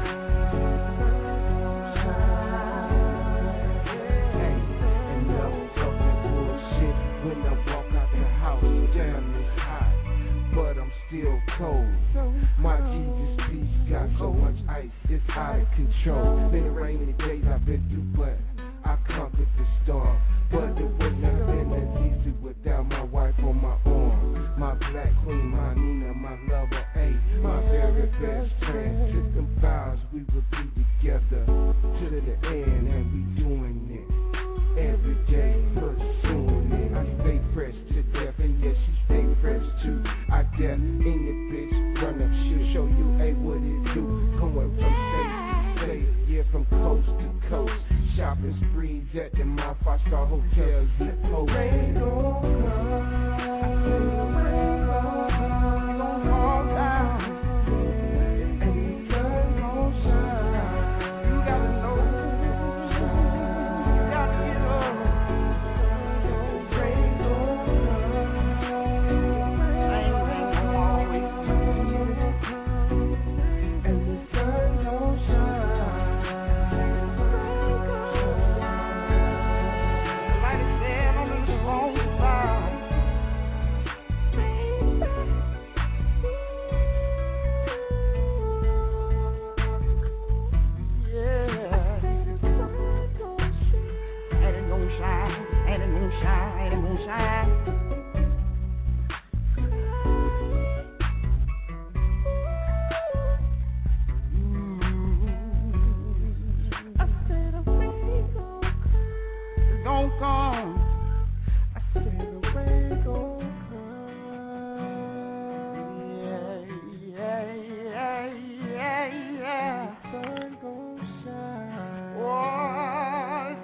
When I walk out the house, damn it's hot, but I'm still cold. My Jesus peace got so much ice, it's out of control. Been rainy days I've been through, but I conquered the storm. But it wouldn't have been as easy without my wife on my arm. My black queen, my Nina, my lover, my very best friend. Took them vows we would be together to the end, and we doing it. Every day pursuing it. I stay fresh to death, and yes, she stay fresh too. I dare in your bitch, run up, she'll show you, what it do. Going from state to state, yeah, from coast to coast. Shopping sprees at the mouth, 5-star hotels, zip codes. Rain gon' come, I said the rain gon' come, you gon' fall down, and the sun gon' shine. You gotta know.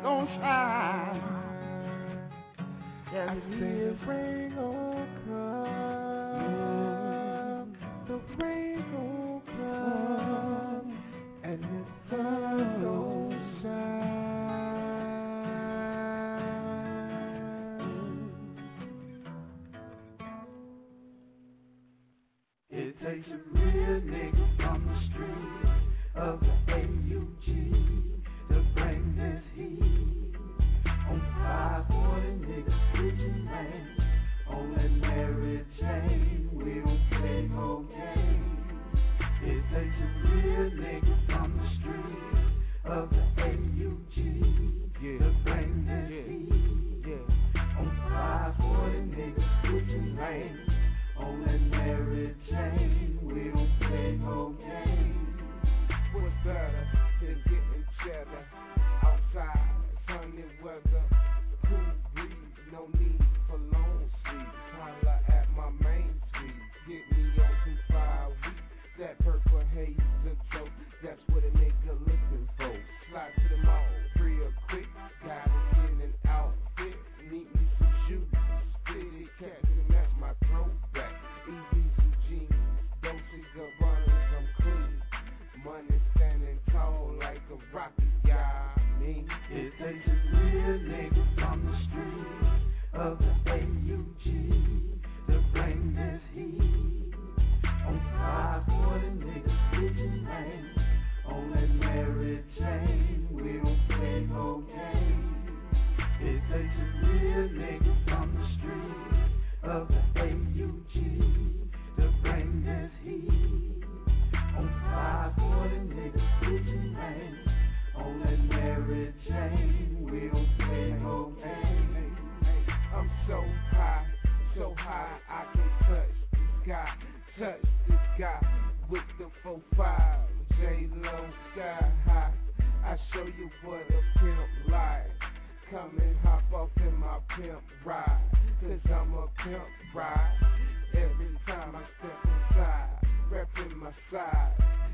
I said rain gon' come. they some real niggas from the streets of the AUG to bring this heat. On fire for the niggas switching lanes on that Mary Jane. We don't play no games. It takes some real niggas from the streets of the AUG to bring this heat. On fire for the niggas switching lanes on that Mary Jane. We don't play no games. What's better than getting cheddar outside, sunny weather, cool breeze, no need for long sleeves. Holla at my main street, get me on some 5 weeks. That purple haze, the joke, that's what a nigga looking for. Slide to the mall, real quick, gotta get an outfit, need me some shoes, spitty cat to match my throwback. Easy jeans, Dolce Gabbana's, I'm clean. Money standing tall like a rocket, yeah, I mean. It takes some real niggas from the streets of the AUG to bring this heat. On fire for the niggas switching lanes on that Mary Jane. We don't play no games. It takes some real niggas from the streets of the AUG to bring this heat. On fire for the niggas switching lanes on that Mary Jane. We don't play no games. I'm so high, I can touch the sky. Touch this guy with the 4-5, J-Lo sky high. I show you what a pimp like. Come and hop off in my pimp ride, cause I'm a pimp ride. Every time I step inside, reppin' my side.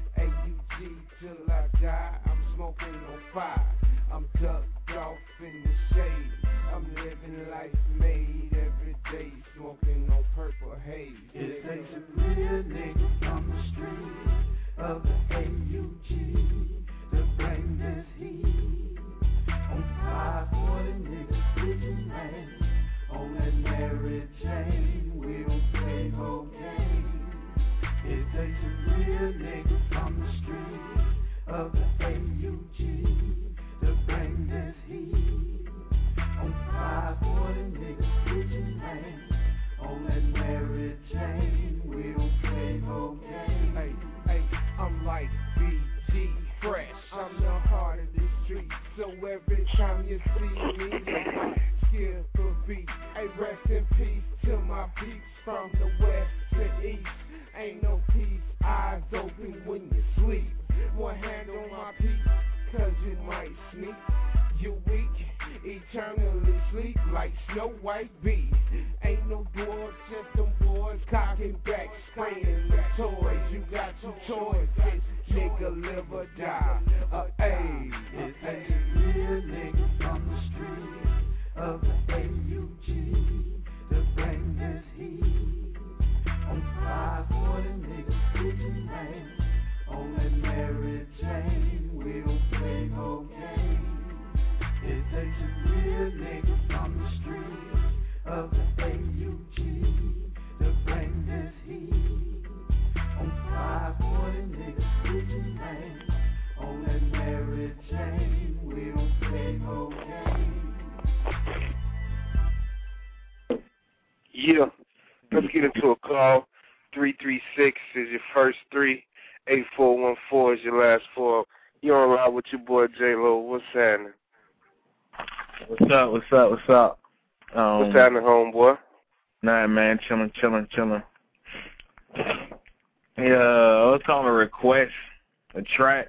AUG till I die, I'm smoking on fire. I'm ducked off in the shade. I'm living life made every day, smoking on purple haze. It takes some real niggas from the streets of the AUG to bring this heat. On fire for the niggas switching lanes on that Mary Jane. We don't play no games. It takes some real niggas from the streets of the AUG to bring this heat. On fire for the niggas switching lanes on that Mary Jane. We don't play no games. Hey, I'm like BG Fresh. I'm the heart of the street, so every time you see me, skip a beat. Hey, rest in peace to my peeps from the west to east. Ain't no peace, eyes open when you sleep. One hand on my peak, cause you might sneak. You weak, eternally sleep like Snow White bee. Ain't no doors, just them boys cocking back, spraying the toys. You got two choices, nigga live or die. It's a real niggas from the streets of the AUG to bring this heat. On fire for the niggas switching lanes on that Mary Jane. We don't play no games. It takes some real niggas from the streets of the AUG to bring this heat. On fire for the niggas switching lanes on that Mary Jane. We don't play no games. Yeah, let's get into a call. 336 is your first 3. 8414 is your last 4. You on ride with your boy J-Lo. What's happening? What's up? What's happening, homeboy? Nah, man, chilling. Yeah, I was calling to request a track.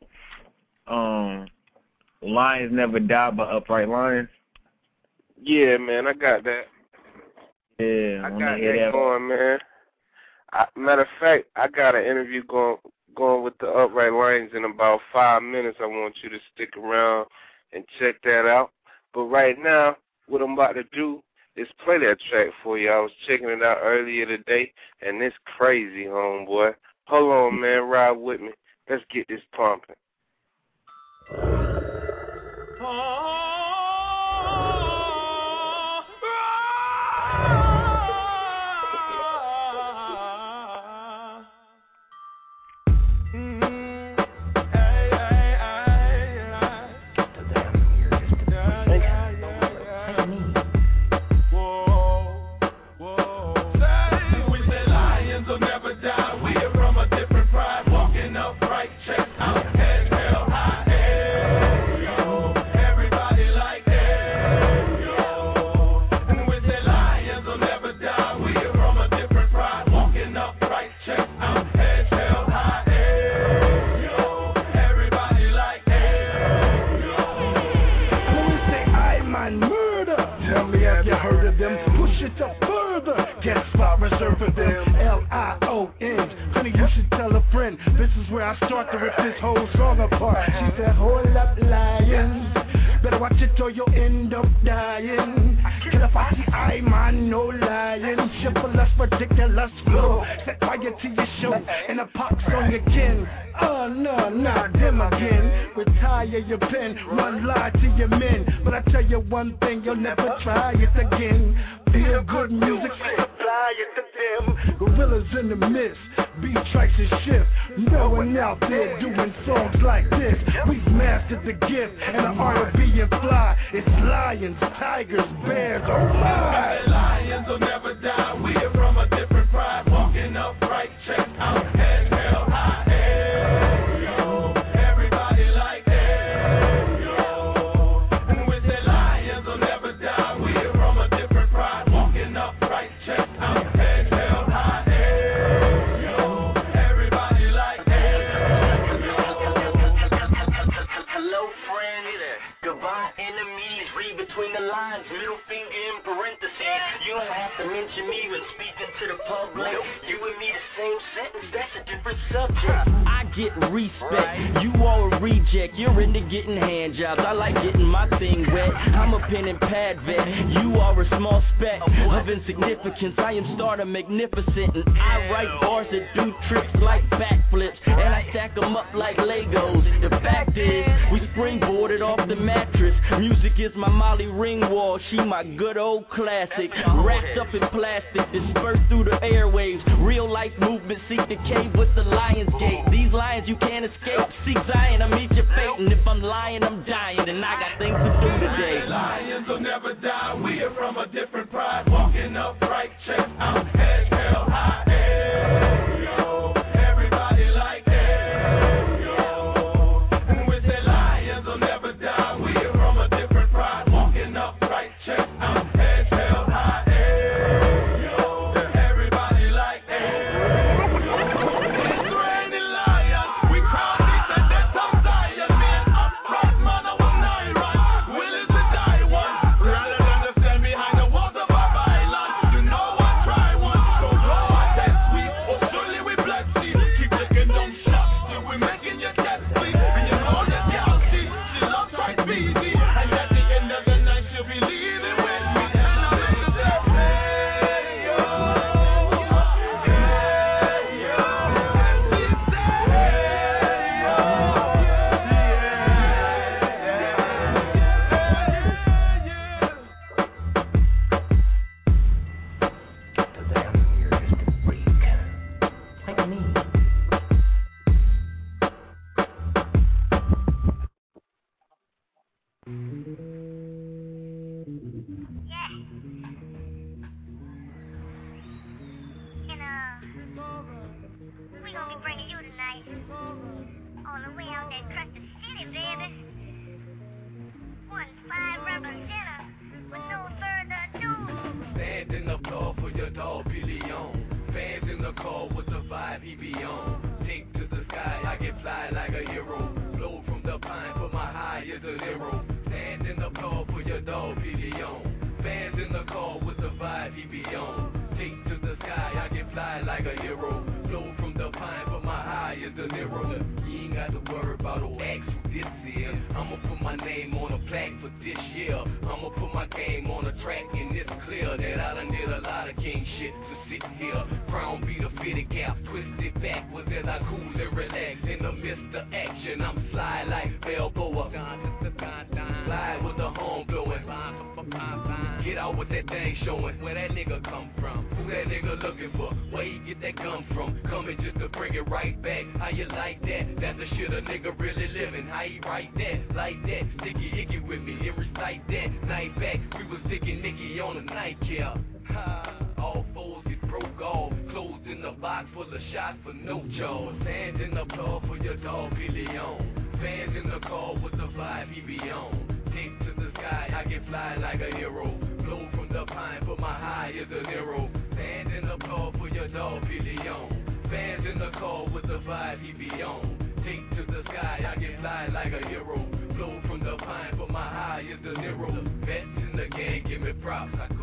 Lions Never Die by Upright Lions. Yeah, man, I got that. Yeah, I got that going, man. Matter of fact, I got an interview going with the Upright Lions in about 5 minutes. I want you to stick around and check that out. But right now, what I'm about to do is play that track for you. I was checking it out earlier today, and it's crazy, homeboy. Hold on, man. Ride with me. Let's get this pumping. Have you heard of them? Push it up further. Guest spot reserved for them. Lions. Honey, you should tell a friend. This is where I start to rip this whole song apart. She said, hold up, lions. Better watch it or you'll end up dying. Kill a fatty eye, man, no lying. Chivalrous, ridiculous flow. Set fire to your show and a pop song again. No, not them again. Retire your pen, run lie to your men. But I tell you one thing, you'll never try it again. Feel good music, supply it to them. Gorillas in the mist, beat tracks and shift. No one out there doing songs like this. We've mastered the gift and the art of being fly. It's lions, tigers, bears, oh my. Lions will never die. We are from a different pride. Walking upright, check out head held high. Hey, yo. Everybody like hey, yo. And we say lions will never die. We are from a different pride. Walking upright, check out head held high. Hey, yo. Everybody like hey, yo. Hello, friends. Goodbye, enemies. Read between the lines. Middle finger in parentheses. You don't have to mention me when speaking to the public. You and me the same sentence, that's a different subject. I get respect, you all a reject. You're into getting hand jobs, I like getting my thing wet. I'm a pen and pad vet, you are a small speck of insignificance. I am starter magnificent, and I write bars that do tricks like backflips, and I stack them up like Legos. The fact is, we springboarded off the mattress. Music is my Molly Ringwald, she my good old classic. Wrapped up in plastic, dispersed through the airwaves. Real life movement, seek the cave with the lion's gate. These lions you can't escape. Seek Zion, I meet your fate. And if I'm lying, I'm dying, and I got things to do today. Lions will never die. We are from a different pride. Walking upright, check out head held high. Hey, yo. Everybody like hey, yo. And we say lions will never die. We are from a different pride. Walking upright, check out head held high. Hey, yo. Everybody like hey, yo. It's raining lions. We crown these and there's some Zion. Man, upright man, I will not run. Willing to die one. Rather than to stand behind the walls of our island. You know I try one. So go ahead, sweet. Oh, surely we bless you. Keep taking them shots till we making your chest bleed. And you know that y'all see, she loves right speedy. And at the end of the night, she'll be leaving with me. And I'm in the death. Hey, yo. Hey, yo. And she said, hey, yo. We gonna be bringing you tonight. On the way out that Crescent City, baby. 1-5 representative with no further ado. Stand in the floor for your dog Billy on. Fans in the car with the vibe he be on. Take to the sky, I get fly like a hero. Flow from the pine for my high as a hero. Stand in the floor for your dog Billy on. Fans in the car with the vibe he be on. Take to the sky, I get fly like a hero. Flow from the pine for my high as a hero. You ain't got to worry about who ask who this is. I'ma put my name on a plaque for this year. I'ma put my game on a track and it's clear that I done did a lot of king shit to sit here. Crown be the fitted cap, twisted backwards as I cool and relax. In the midst of action, I'm fly like Balboa. Fly with the horn blowing. Get out with that thing showing where that nigga come from. Who that nigga looking for? Where he get that gun from? Coming just to bring it right back. How you like that? That's the shit a nigga really living. How he write that? Like that? Sticky icky with me and recite that. Night back, we was sticking Nicky on the nightcap. All foes get broke off. Closed in the box full of shots for no jaws. Fans in the floor for your dog Billy on. Fans in the car with the vibe he be on. Take to the sky, I get fly like a hero. Flow from the pine for my high as a hero. Stand in the car for your dog Billy on. Fans in the car with the vibe he be on. Take to the sky, I get fly like a hero. Flow from the pine for my high as a hero. Vets in the gang, give me props. I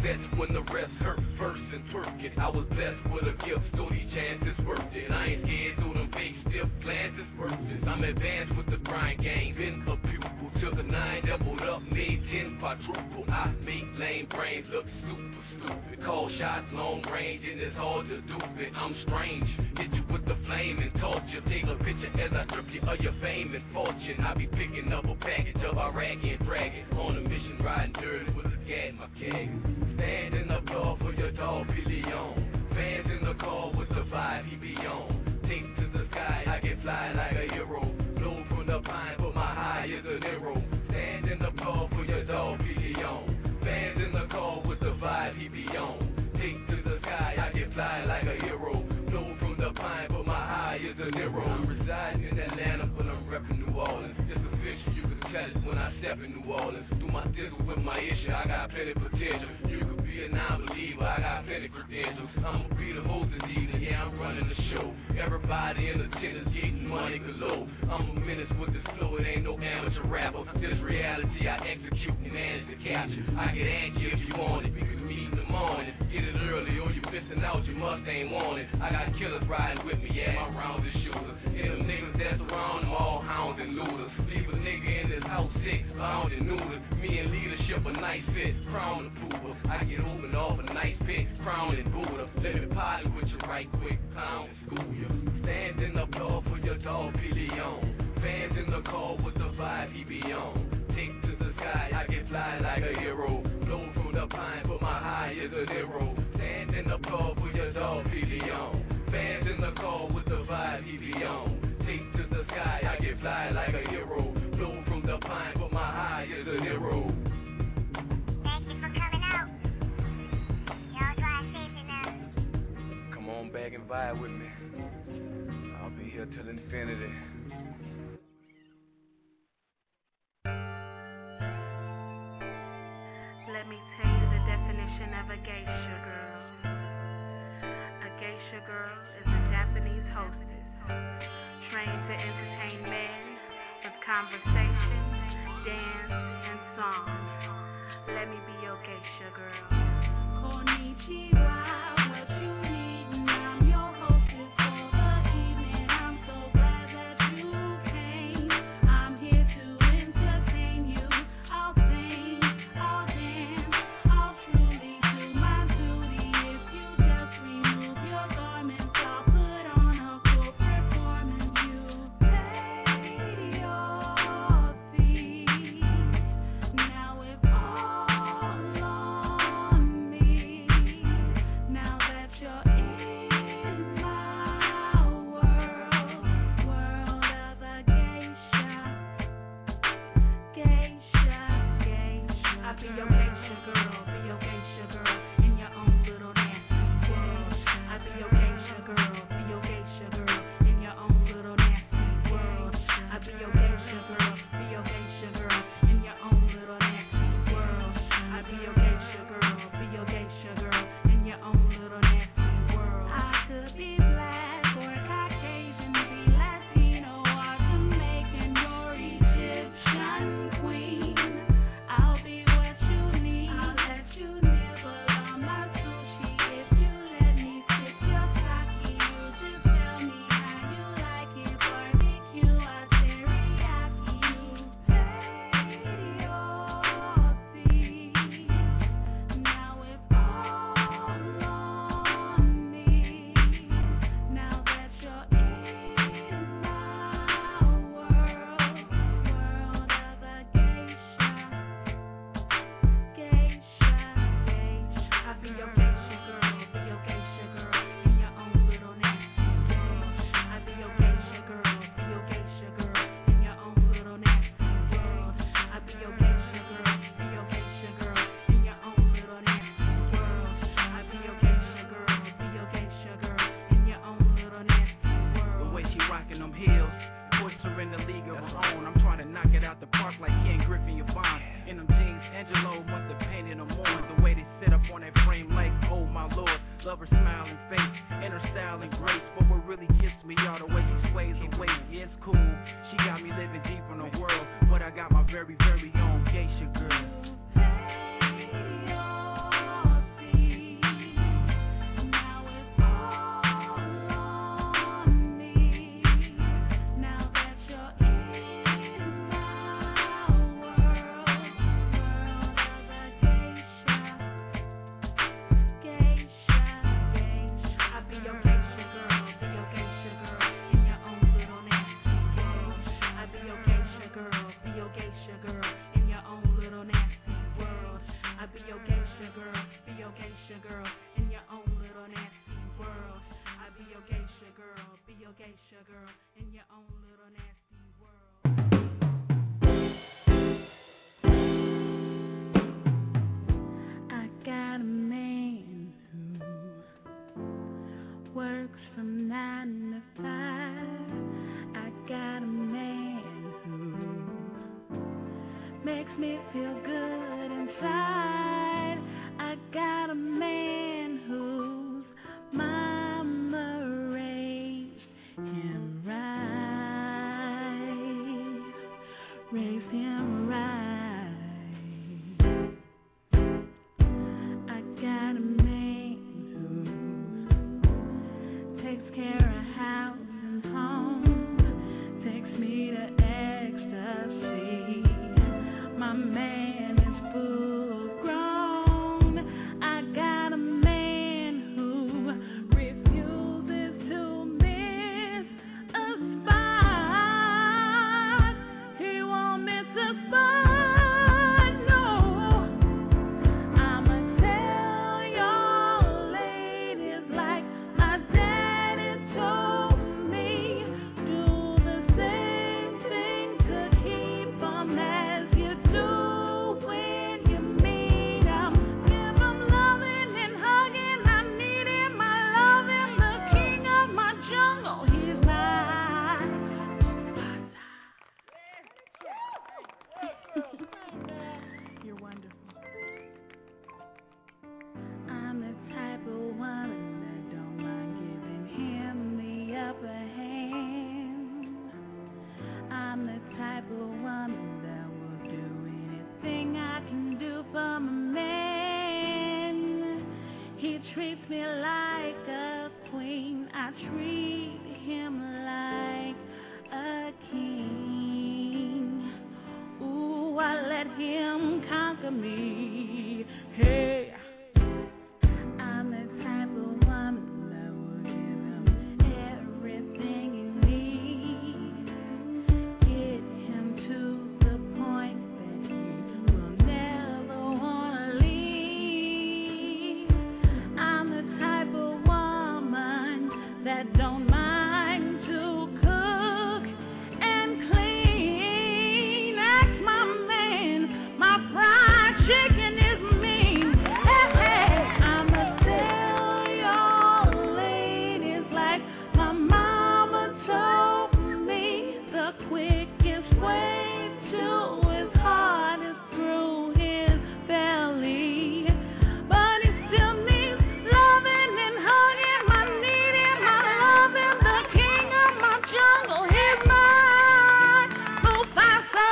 set when the rest hurt, first and twerking. I was blessed with a gift, so these chances worth it. I ain't scared through them fake stiff glances versus. I'm advanced with the grind game, been a pupil. Took a 9, doubled up, made 10 quadruple. I make lame brains look super stupid. Call shots long range and it's hard to do it. I'm strange, hit you with the flame and torture. Take a picture as I strip you of your fame and fortune. I be picking up a package of Iraq and dragging. On a mission riding dirty with a gat in my keg. Stand in the car for your dog Billy on. Fans in the car with the vibe he be on. Take to the sky, I get fly like a hero. Blow from the pine, but my high is a zero. Stand in the car for your dog Billy on. Fans in the car with the vibe he be on. Take to the sky, I get fly like a hero. Blow from the pine, but my high is a zero. I'm residing in Atlanta, but I'm repping New Orleans. It's official, you can tell it when I step in New Orleans. Do my dizzle with my issue, I got plenty potential. You could be a non-believer, I got plenty credentials. I'ma be the hostess either, yeah, I'm running the show. Everybody in attendance getting money galore. I'm a menace with this flow, it ain't no amateur rapper. This reality I execute and manage to capture. I get angry if you want it, we can meet in the morning. Get it early or you missing out, you Mustang morning. I got killers riding with me, yeah, my rounds is shooters. And them niggas that's around, them all hounds and looters. Leave a nigga in this house sick, bound and neutered. Me and leadership a nice fit, crown the pooper. I get open off a nice pit, crown and Buddha. Let me party with you right quick, clown and school you. Stand in the car for your dog Billy on. Fans in the car with the vibe he be on. Take to the sky, I get fly like a hero. Blow from the pine, but my high is a zero. Stand in the car for your dog Billy on. Fans in the car with the vibe he be on. Take to the sky, I get fly like a hero. Blow from the pine, but my high is a zero. Thank you for coming out. Y'all drive safe enough. Come on back and vibe with me. I'll be here till infinity. Let me tell you the definition of a geisha girl. A geisha girl is a Japanese hostess, trained to entertain men with conversation, dance, and song. Let me be your geisha girl. Konnichiwa, what you need, and I'm your hostess for the evening. I'm so glad that you came. I'm here to entertain you. I'll sing, I'll dance, I'll truly do my duty. If you just remove your garments, I'll put on a full performance. You pay your fees. Now it's all on me. Now that you're in my world of a geisha. I'll be your geisha girl, in your own little nasty world. I'll be your geisha girl, in your own little nasty world. I'll be your geisha girl, in your own little nasty world. I'll be your geisha girl, in your own little nasty world. I could be black or Caucasian, be Latino or Jamaican or Egyptian queen. I'll be what you need. I'll let you nibble on my sushi if you let me sip your sake. You just tell me how you like it, barbecue or teriyaki. You pay your fees. Now it's all on me. Now that you're in my world of a geisha. I'll be your geisha girl, in your own little nasty world. I'll be your geisha girl, in your own little nasty world. I'll be your geisha girl, in your own little nasty world. I'll be your geisha girl, in your own little nasty world. The way she rockin' them heels puts her in the league of her own. I'm trying to knock it out the park like Ken Griffin, your bond. In them jeans, Angelo must have painted them on. The way they sit up on that frame like, oh my lord. Love her smiling face and her style and grace. But what really gets me all the way she sways her waist. Yeah, it's cool. She got me living deep in the world. But I got my very, very own geisha girl. Pay your geisha girl in your own little nasty world. I be your geisha girl, be your geisha girl in your own little nasty world. I got a man who works from 9 to 5. I got a man who makes me feel good inside. I got a man whose mama raised him right, raised him right. I got a man who takes care of house and home, takes me to ecstasy. My man is full grown. I got a man who refuses to miss a spot. He won't miss a spot, no. I'ma tell y'all ladies like my daddy told me, do the same thing to keep 'em as you do when you meet 'em. Give 'em loving and hugging, I need him, I love him, the king of my jungle, he's mine. You're wonderful. I'm the type of woman that don't mind giving him the upper hand. I'm the type of woman that will do anything I can do for my man. He treats me like a queen, I treat him like a king. Ooh, I let him conquer me. Hey. I'm the type of woman that will give him everything he needs. Get him to the point that he will never wanna leave. I'm the type of woman that don't mind to cook and clean. Ask my man, my fried chicken is mean. Hey, hey, I'ma tell y'all ladies like my mama told me, the quickest way to his heart is through his belly. But he still needs loving and hugging. I need him, I love him, the king of my jungle, he's mine. Mufasa.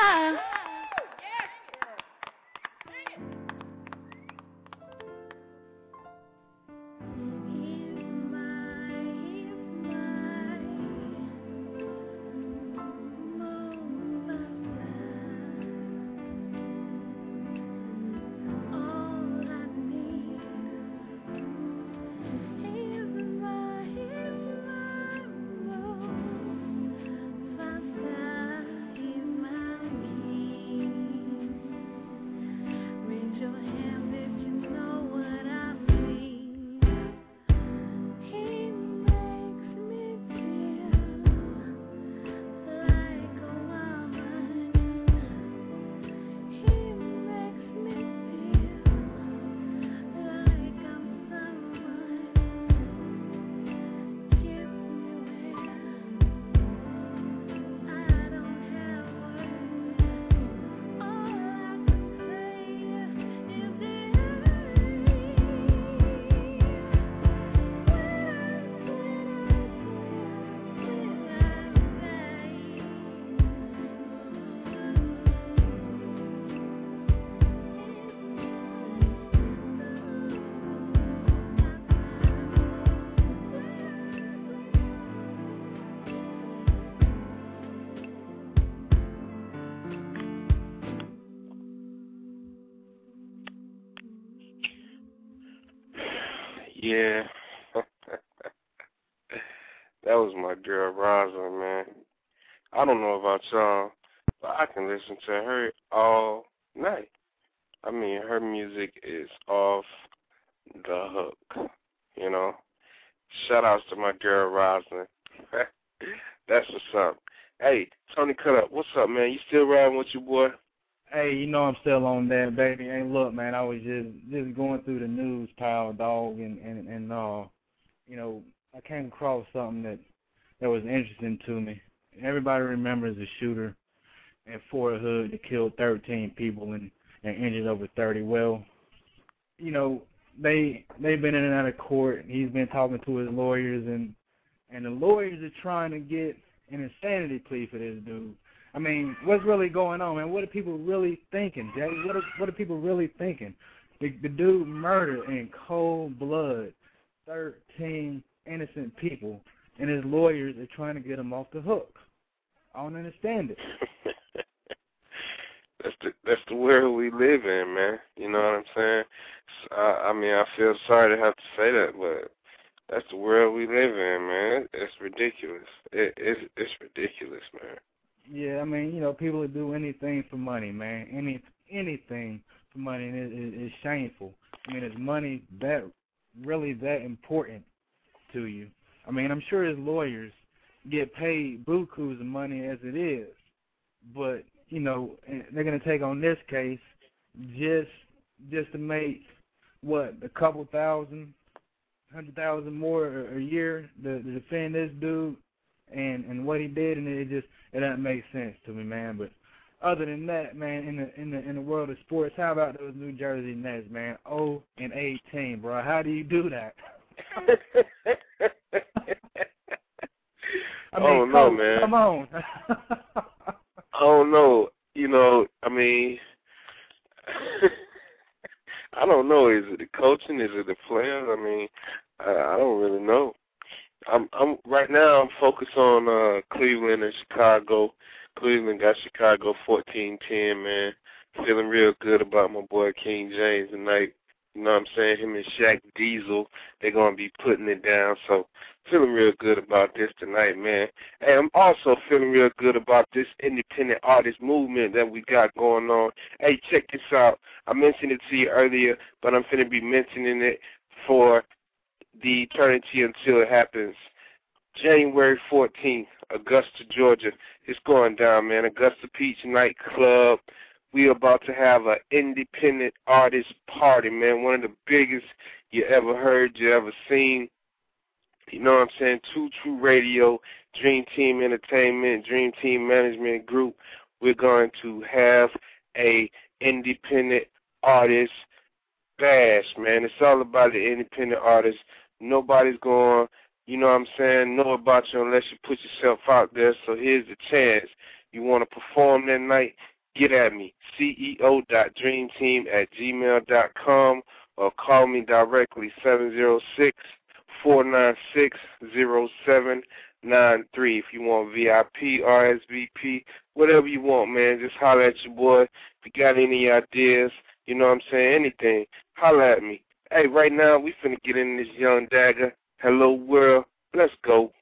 Raise your hands if you know what I mean. He makes me feel like a woman. He makes me feel like I'm someone. Kiss me where I don't have words. All I can say is Yeah. That was my girl Rosa, man. I don't know about y'all, but I can listen to her all night. I mean, her music is off the hook. You know, shout outs to my girl Roslyn. That's what's up. Hey, Tony Cut Up, what's up, man? You still riding with your boy? Hey, you know I'm still on that, baby. Hey, look, man, I was just going through the news pile, dog, and you know, I came across something that was interesting to me. Everybody remembers the shooter in Fort Hood that killed 13 people and injured over 30. Well, you know, they've been in and out of court. He's been talking to his lawyers, and the lawyers are trying to get an insanity plea for this dude. I mean, what's really going on, man? What are people really thinking, Jay? What are people really thinking? The dude murdered in cold blood 13 innocent people, and his lawyers are trying to get him off the hook. I don't understand it. That's the world we live in, man. You know what I'm saying? I mean, I feel sorry to have to say that, but that's the world we live in, man. It's ridiculous. It's ridiculous, man. Yeah, I mean, you know, people would do anything for money, man. Anything for money, and it's shameful. I mean, is money really that important to you? I mean, I'm sure his lawyers get paid bukus of money as it is, but you know, they're gonna take on this case just to make what, a couple thousand, 100,000 more a year to defend this dude and what he did, and it doesn't make sense to me, man. But other than that, man, in the world of sports, how about those New Jersey Nets, man? 0-18, bro. How do you do that? I mean, oh no, man. Come on. Oh no, you know, I mean, I don't know. Is it the coaching? Is it the players? I mean, I don't really know. I'm right now. I'm focused on Cleveland and Chicago. Cleveland got Chicago 14-10, man. Feeling real good about my boy King James tonight. You know what I'm saying? Him and Shaq Diesel, they're going to be putting it down. So feeling real good about this tonight, man. And I'm also feeling real good about this independent artist movement that we got going on. Hey, check this out. I mentioned it to you earlier, but I'm finna be mentioning it for the eternity until it happens. January 14th, Augusta, Georgia. It's going down, man. Augusta Peach Nightclub. We about to have an independent artist party, man. One of the biggest you ever heard, you ever seen. You know what I'm saying? True Radio, Dream Team Entertainment, Dream Team Management Group. We're going to have a independent artist bash, man. It's all about the independent artist. Nobody's going, you know what I'm saying, know about you unless you put yourself out there. So here's the chance. You want to perform that night? Get at me, ceo.dreamteam@gmail.com, or call me directly, 706-496-0793. If you want VIP, RSVP, whatever you want, man, just holler at your boy. If you got any ideas, you know what I'm saying, anything, holler at me. Hey, right now, we finna get in this Young Dagger. Hello, world. Let's go.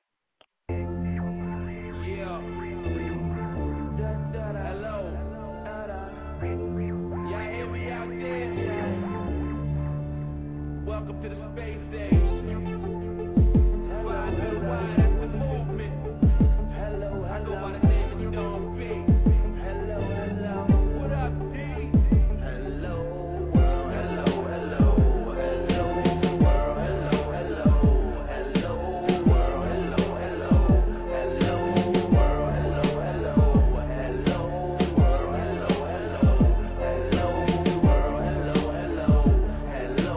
Welcome to the space age. Worldwide, that's the movement. Hello, I go by the name of Don B. Hello, what up, D? Hello, world. Hello, hello, hello, world. Hello, hello, hello, world. Hello, hello, hello, world. Hello, hello, hello, world. Hello, hello, hello, world. Hello, hello, hello.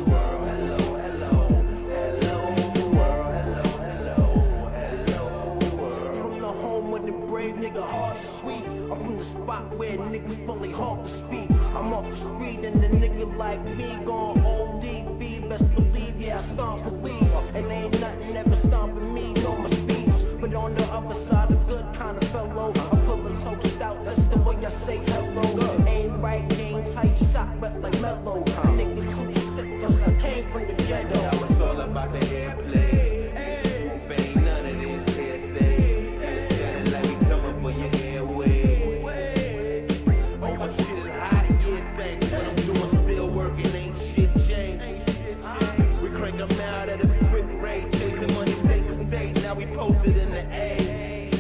Where niggas fully halt to speak. I'm off the street and the nigga like me gon' ODB. Best believe, yeah, I stomp a weed. And ain't nothing ever stomping me, nor my speech. But on the other side, a good kind of fellow. I'm pulling toast out, that's the way I say hello. Ain't right, ain't tight, shot, rep like mellow. Niggas too sick, cause I came from the ghetto. Now it's all about the airplay. Won't pay none of this hearsay. It's like we coming for your airway. I'm out at a quick rate, chasing money state to state. Now we posted in the A.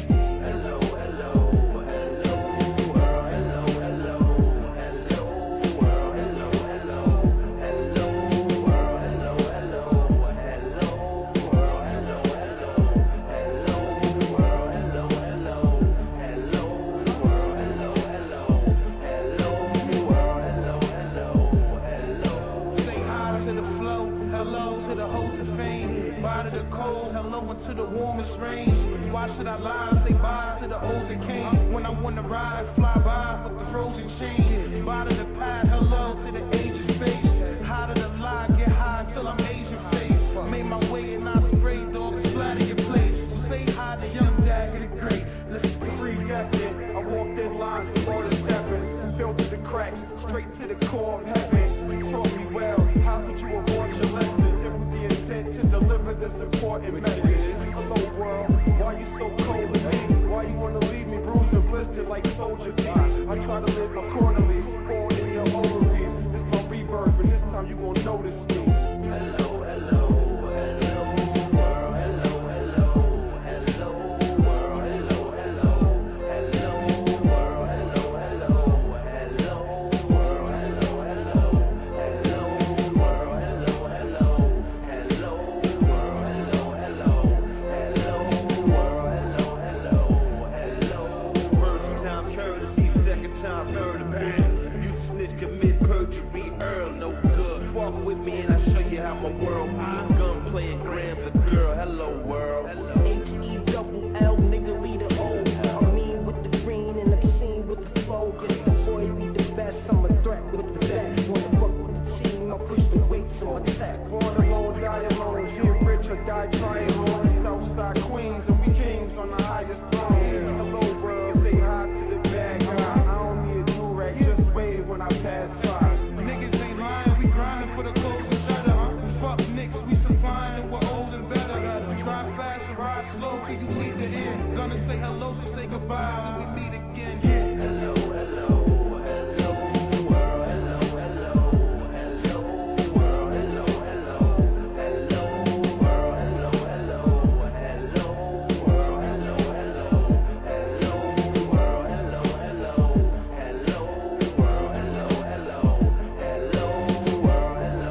Hello, hello, hello, world. Hello, hello, hello, world. Hello, hello, hello, world. Hello, hello, hello, world. Hello, hello, hello, world. Hello, hello, hello, world. Hello, hello, hello, world. Hello, hello, hello. Say hi to the flow, hello to the host of fame. Bye to the cold, hello to the warmest rain. Why should I lie? Say bye to the old that came. When I wanna ride, fly by with the frozen chain. Bye to the past, hello to the age of space. High to the lie, get high till I'm Asian face. Made my way and I sprayed dog and splatter your place. So say hi to young dad, get it great. Listen to free effort. I walked in lines with more than stepping. Fell through the cracks, straight to the core of heaven. Taught me well, how could you avoid your lessons? If with the intent to deliver this important message. Hello world, why you so cold to me? Why you wanna leave me bruised and blistered like Soldier D? I try to live accordingly, born in your ovaries. This my rebirth, and this time you gon' notice me. Hello, hello, hello, world. Hello, hello, hello, world. Hello, hello, hello, world. Hello, hello, hello, world. Hello, hello, hello, world. Hello, hello, hello, world. Hello, hello, hello, world. Hello, hello, hello. First time courtesy, second time murder, man. You snitch, commit perjury, Earl, no good. Walk with me and I show you how my world be. Gun playing grams of girl, hello world. H-E-double-L, nigga lead the old. I mean with the green and obscene with the flow. Yes, the boy be the best, I'm a threat with the best. Wanna fuck with the team, I push the weights on my tech. Born alone, die alone. Get rich or die trying hard. Southside queens and we kings on the highest throne. Hello world, say hi to the bad guy. I don't need a do-rag, just wave when I pass by. Niggas ain't lying, we grinding for the clothes and shutter. Fuck nicks, we surviving and we're old and better. Drive fast and ride slow, can you leave the end? Gonna say hello to say goodbye when we meet again. Hello, hello, hello, world. Hello, hello, hello, world. Hello, hello, hello, world. Hello, hello, hello, world. Hello, hello, hello, world. Hello, hello, hello, world. Hello, hello, hello, world. Hello,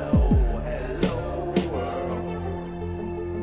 hello, hello, world.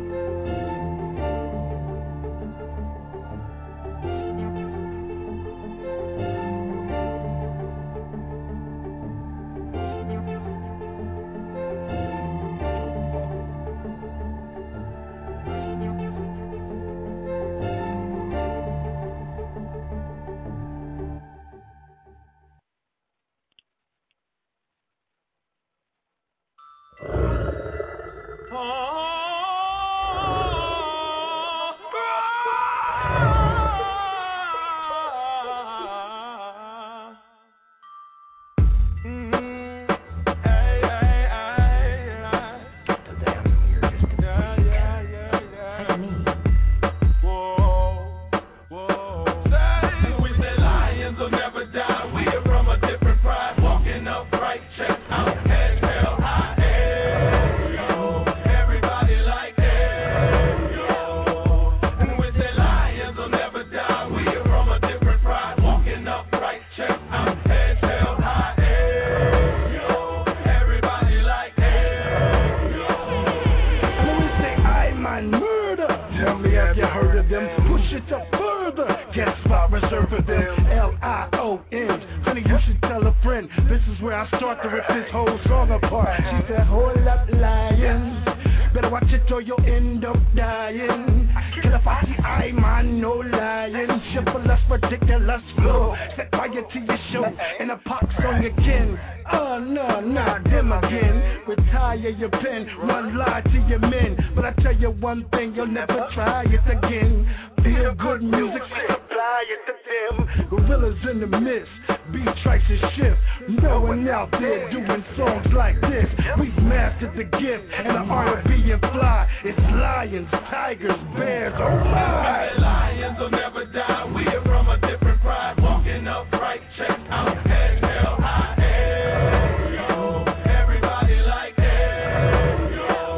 We say lions will never die. We are from a different pride. Walking upright, chest out, head held high. Hey, yo. Everybody like, hey, yo. And we say lions will never die. We are from a different pride. Walking upright, chest out, head held high. Hey, yo. Everybody like, hey, yo. When we say I man murder, tell me have you heard of them? Push it up further, guess spot reserved for them. L-I-O-N. Honey, you should tell a friend. This is where I start to rip this whole song apart. She said, hold up, lions. Better watch it or you'll end up dying. Cause if I see I man, no lying. Chivalrous, ridiculous flow. Set fire to your show and a pox on your kin. Oh no, not them again. Retire your pen, one lie to your men. But I tell you one thing, you'll never try it again. Feel good music, supply it to them. Gorillas in the mist, beat tracks and shift. No one out there doing songs like this. We've mastered the gift and the art of being fly. It's lions, tigers, bears, oh my. Lions will never die. We are from a different pride. Walking upright, chest out, head held high. Hey, yo. Everybody like, hey, yo.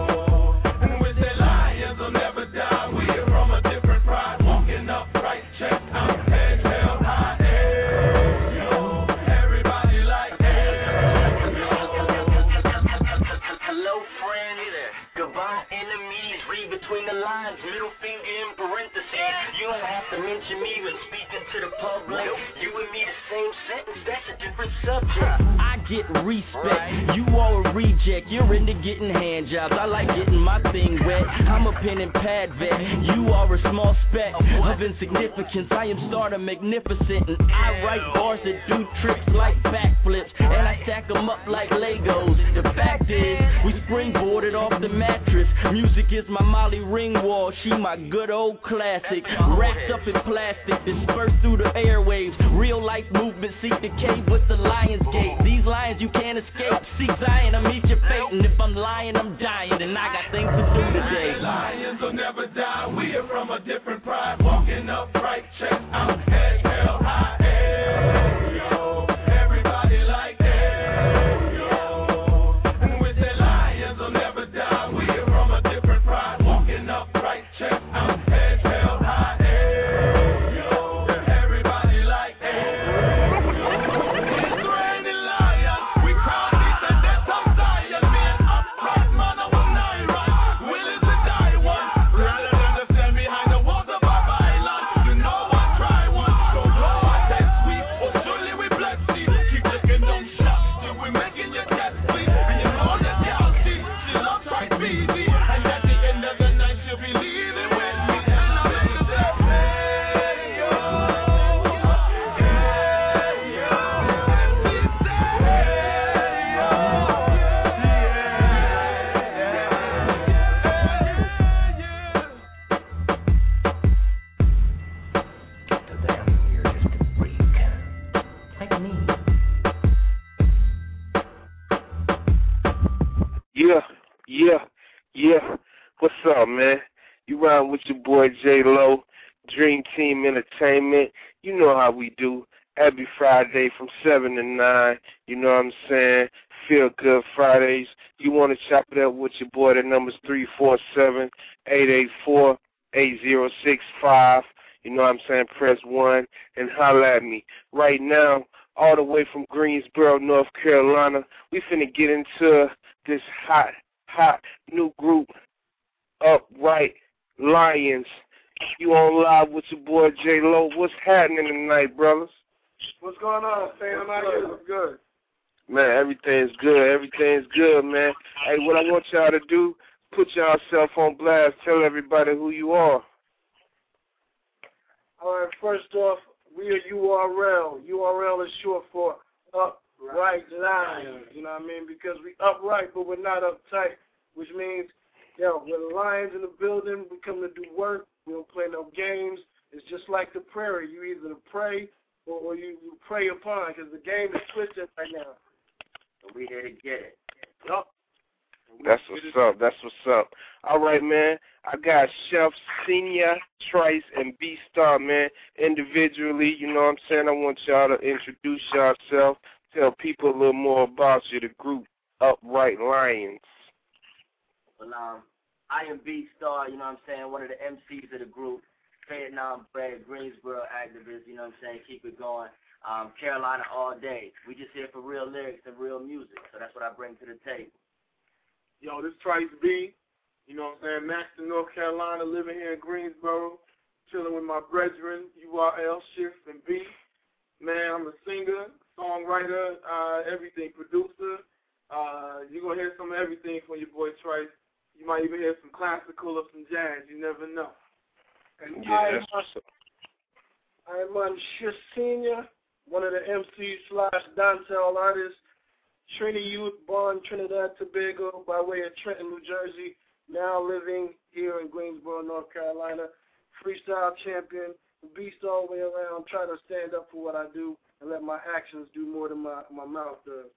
read between the lines, middle finger in parentheses. You don't have to mention me when speaking to the public. You and me the same sentence, that's a different subject. I get respect, you all a reject. You're into getting hand jobs, I like getting my thing wet. I'm a pen and pad vet, you are a small speck of insignificance. I am starter magnificent, and I write bars that do tricks like backflips, and I stack them up like Legos. The fact is, we springboarded off the mattress. Music is my Molly Ringwald, she my good old classic. Wrapped up in plastic, dispersed through the airwaves. Real life movement, seek the cave with the lion's gate. These lions you can't escape, seek Zion, I meet your fate. And if I'm lying, I'm dying, and I got things to do today. Lions will never die, we are from a different pride. Walking upright, chest out, head held high. Hey, yo, everybody like, hey, yo. And we say lions will never die, we are from a different pride. Walking upright, chest out, head held high. Hey, yo, everybody like, hey, yo. It's raining lions, we crown these and that's how Zion. Man, upright, man, I will not right. Willing to die one, rather than to stand behind the walls of our island. You know I try one, don't blow our test sweep. Oh, surely we bless thee. Keep taking them shots till we making your chest bleed. And you know that y'all see, she loves right baby. And at the end of the night, she'll be leaving with me. And I'm in the death. Hey, yo. Hey, yo. And she said, hey, yo. Yeah. What's up, man? You riding with your boy J-Lo, Dream Team Entertainment. You know how we do. Every Friday from 7 to 9. You know what I'm saying? Feel Good Fridays. You want to chop it up with your boy, the number's 347-884-8065. You know what I'm saying? Press 1 and holla at me. Right now, all the way from Greensboro, North Carolina, we finna get into this hot new group, Upright Lions. You on live with your boy J-Lo. What's happening tonight, brothers? What's going on, fam? How you doing? Good. Man, everything's good, man. Hey, what I want y'all to do, put yourself on blast. Tell everybody who you are. All right, first off, we are URL. URL is short for Upright Lions. You know what I mean? Because we upright, but we're not uptight, which means, we're the lions in the building. We come to do work. We don't play no games. It's just like the prairie. You either prey or you prey upon, because the game is twisted right now. So we here to get it. Yup. That's what's up. All right, man. I got Chef Senior, Trice, and B-Star, man, individually. You know what I'm saying? I want y'all to introduce yourself. Tell people a little more about you, the group Upright Lions. Well, I am B-Star, you know what I'm saying, one of the MCs of the group, Vietnam-bred, Greensboro activist, you know what I'm saying, keep it going. Carolina all day. We just here for real lyrics and real music, so that's what I bring to the table. Yo, this Trice B, you know what I'm saying, Maxton, North Carolina, living here in Greensboro, chilling with my brethren, URL, Shift, and B. Man, I'm a singer, songwriter, everything, producer. You're going to hear some of everything from your boy Trice. You might even hear some classical or some jazz. You never know. And I am Chef Senior, one of the MCs/dancehall artists, Trini Youth, born Trinidad, Tobago, by way of Trenton, New Jersey, now living here in Greensboro, North Carolina, freestyle champion, beast all the way around, try to stand up for what I do and let my actions do more than my mouth does.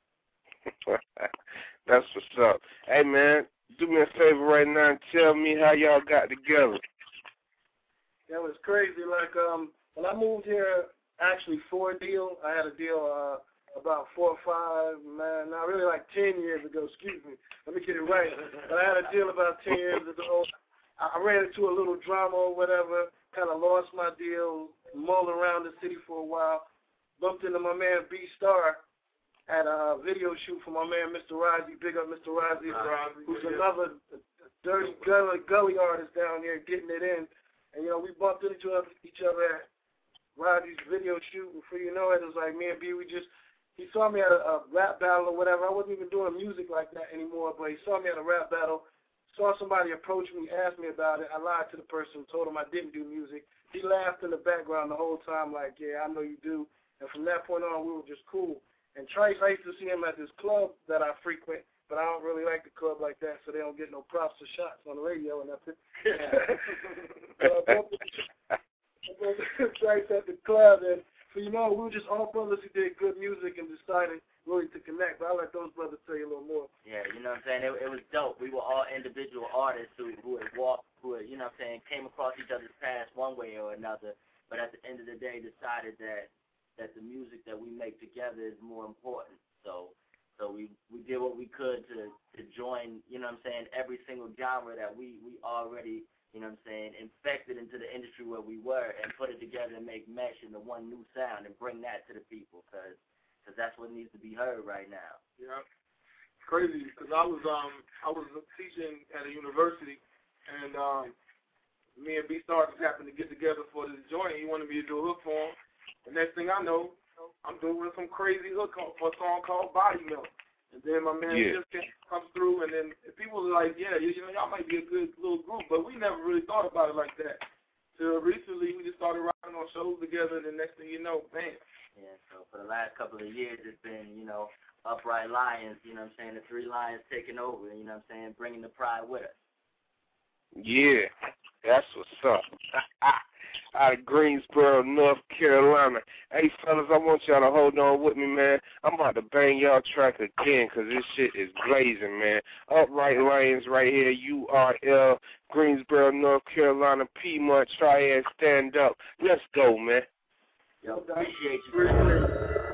That's what's up. Hey, man, do me a favor right now and tell me how y'all got together. That was crazy. Like, when I moved here, actually for a deal, I had a deal about 4 or 5, man, not really like 10 years ago, excuse me. Let me get it right. But I had a deal about 10 years ago. I ran into a little drama or whatever, kind of lost my deal, mulled around the city for a while, bumped into my man B-Star at a video shoot for my man Mr. Rozzy. Big up Mr. Rozzy, who's another dirty gully artists down there getting it in. And, you know, we bumped into each other at Roddy's video shoot. Before you know it, it was like me and B, he saw me at a rap battle or whatever. I wasn't even doing music like that anymore, but he saw me at a rap battle, saw somebody approach me, asked me about it. I lied to the person, told him I didn't do music. He laughed in the background the whole time like, yeah, I know you do. And from that point on, we were just cool. And Trice, I used to see him at this club that I frequent, but I don't really like the club like that, so they don't get no props or shots on the radio or nothing. Trice at the club, and so, you know, we were just all brothers who did good music and decided really to connect. But I'll let those brothers tell you a little more. Yeah, you know what I'm saying? It was dope. We were all individual artists who had walked, who had, you know what I'm saying, came across each other's paths one way or another, but at the end of the day decided that the music that we make together is more important. So we did what we could to join, you know what I'm saying, every single genre that we already, you know what I'm saying, infected into the industry where we were and put it together and make mesh into one new sound and bring that to the people because that's what needs to be heard right now. Yeah, it's crazy because I was teaching at a university and me and B Star just happened to get together for this joint. He wanted me to do a hook for him. The next thing I know, I'm doing some crazy hook for a song called Body Milk. And then my man just comes through, and then people are like, yeah, you know, y'all might be a good little group, but we never really thought about it like that. So recently, we just started riding on shows together, and the next thing you know, bam. Yeah, so for the last couple of years, it's been, you know, Upright Lions, you know what I'm saying, the three lions taking over, you know what I'm saying, bringing the pride with us. Yeah, that's what's up. Out of Greensboro, North Carolina. Hey, fellas, I want y'all to hold on with me, man. I'm about to bang y'all track again because this shit is blazing, man. Upright Lions right here, URL, Greensboro, North Carolina, Piedmont, Triad, stand up. Let's go, man. Yo, appreciate you.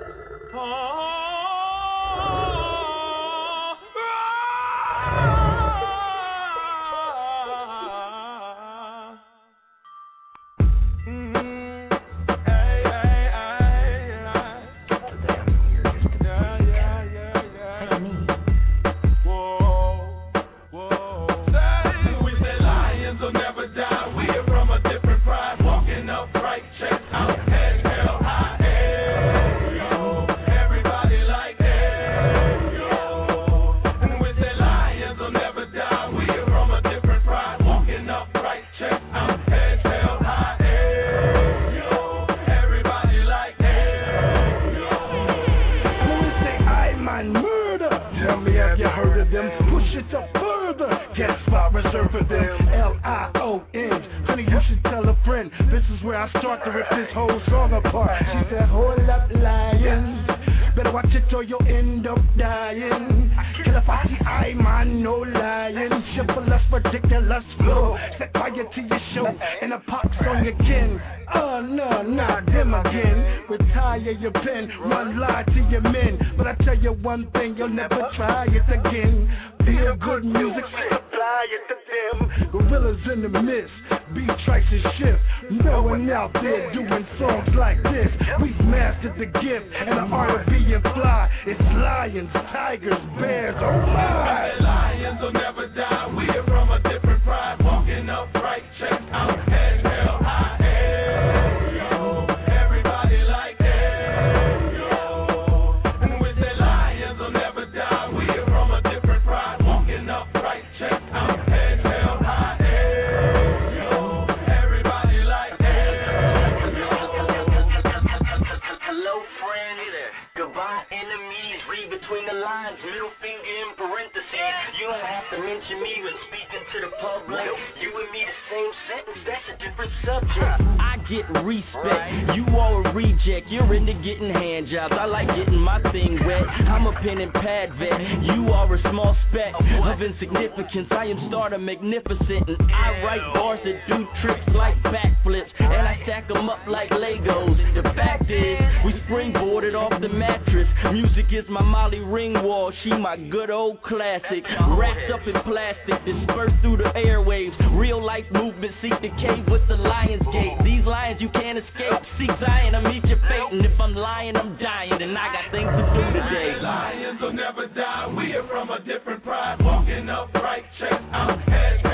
Magnificent, and I write bars that do tricks like backflips, and I stack them up like Legos. The fact is, we springboarded off the mattress. Music is my Molly Ringwald, she my good old classic. Wrapped up in plastic, dispersed through the airwaves. Real life movement, seek the cave with the lion's gate. These lions you can't escape, seek Zion or meet your fate. And if I'm lying, I'm dying, and I got things to do today. Lions will never die, we are from a different pride. Walking upright, check out head.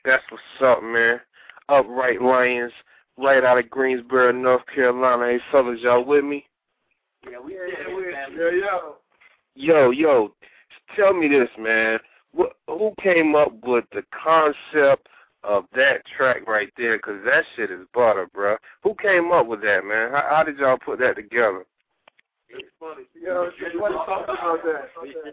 That's what's up, man. Upright Lions, right out of Greensboro, North Carolina. Hey, fellas, y'all with me? Yeah, we did. Yo, tell me this, man. Who came up with the concept of that track right there? Because that shit is butter, bro. Who came up with that, man? How did y'all put that together? It's funny. It's funny talking about that.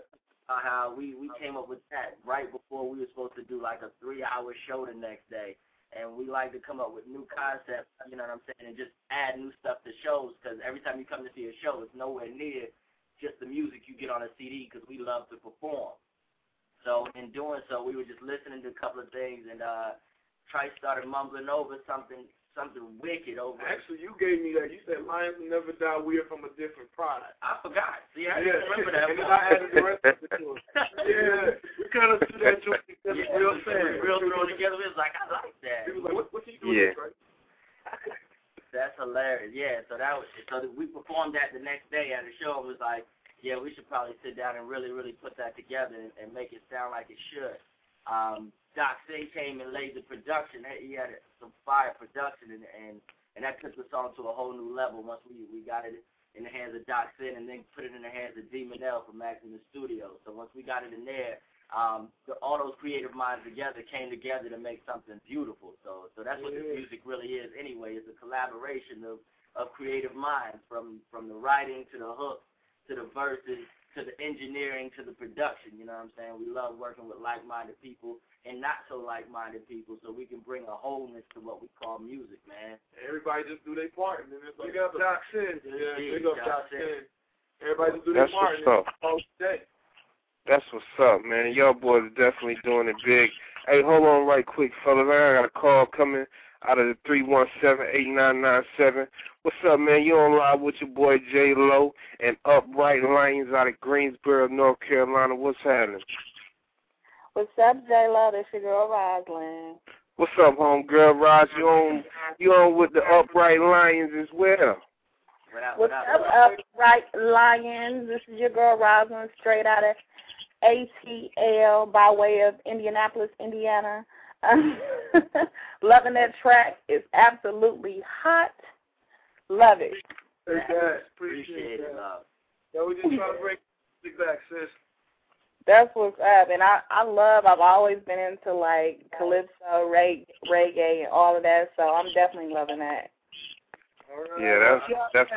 How we came up with that right before we were supposed to do like a 3-hour show the next day. And we like to come up with new concepts, you know what I'm saying, and just add new stuff to shows, because every time you come to see a show, it's nowhere near just the music you get on a CD, because we love to perform. So in doing so, we were just listening to a couple of things, and Trice started mumbling over something wicked over. Actually, you gave me that. You said Lions Will Never Die, we are from a different product. I forgot. See, I didn't remember that. And then I added the rest of it to it. Yeah, we kind of threw that joint together real fast. Real thrown together. It was like, I like that. He was like, what can you do with this, right? That's hilarious. Yeah, so we performed that the next day at the show. It was like, yeah, we should probably sit down and really, really put that together and make it sound like it should. Doc Sin came and laid the production. He had some fire production, and that took the song to a whole new level once we got it in the hands of Doc Sin and then put it in the hands of Demon L from Max in the studio. So once we got it in there, all those creative minds came together to make something beautiful. So that's what the music really is anyway. It's a collaboration of creative minds from the writing to the hook to the verses to the engineering to the production. You know what I'm saying? We love working with like-minded people and not so like-minded people, so we can bring a wholeness to what we call music, man. Everybody just do their part, and then it's like, big up Doc Sin. Yeah, big up Doc Sin. Everybody just do their part. That's what's up. That's what's up, man. Y'all boys are definitely doing it big. Hey, hold on right quick, fellas. I got a call coming out of the 317-8997. What's up, man? You on live with your boy J-Lo and Upright Lions out of Greensboro, North Carolina. What's happening? What's up, J-Lo? This your girl, Roslyn. What's up, homegirl? Roz, you on with the Upright Lions as well? What's up, Upright Lions? This is your girl, Roslyn, straight out of ATL by way of Indianapolis, Indiana. Loving that track. It's absolutely hot. Love it. Hey, guys, appreciate it. Yo, we just trying to break it back, sis. That's what's up. And I've always been into, like, calypso, reggae, and all of that, so I'm definitely loving that. All right. Yeah, that's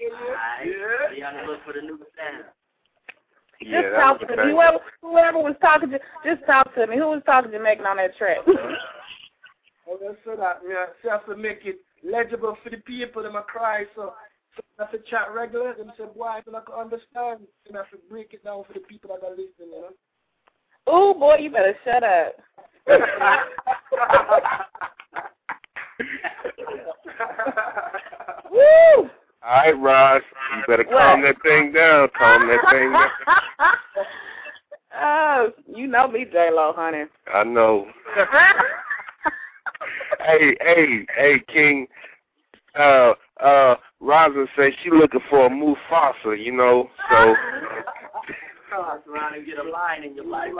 Be on the look for the new sound. Yeah, just talk to me. Whoever was talking to, just talk to me. Who was talking Jamaican on that track? Oh, that's so that, yeah, so I have to make it legible for the people that cry, so I have to chat regular, and say, boy, I can understand, and I have to break it down for the people that are listening, you know? Oh, boy, you better shut up. Woo! All right, Roz, you better calm that thing down. Calm that thing down. Oh, you know me, J-Lo, honey. I know. Hey, King. Rosa says she looking for a Mufasa, you know, so. Come around and get a line in your life.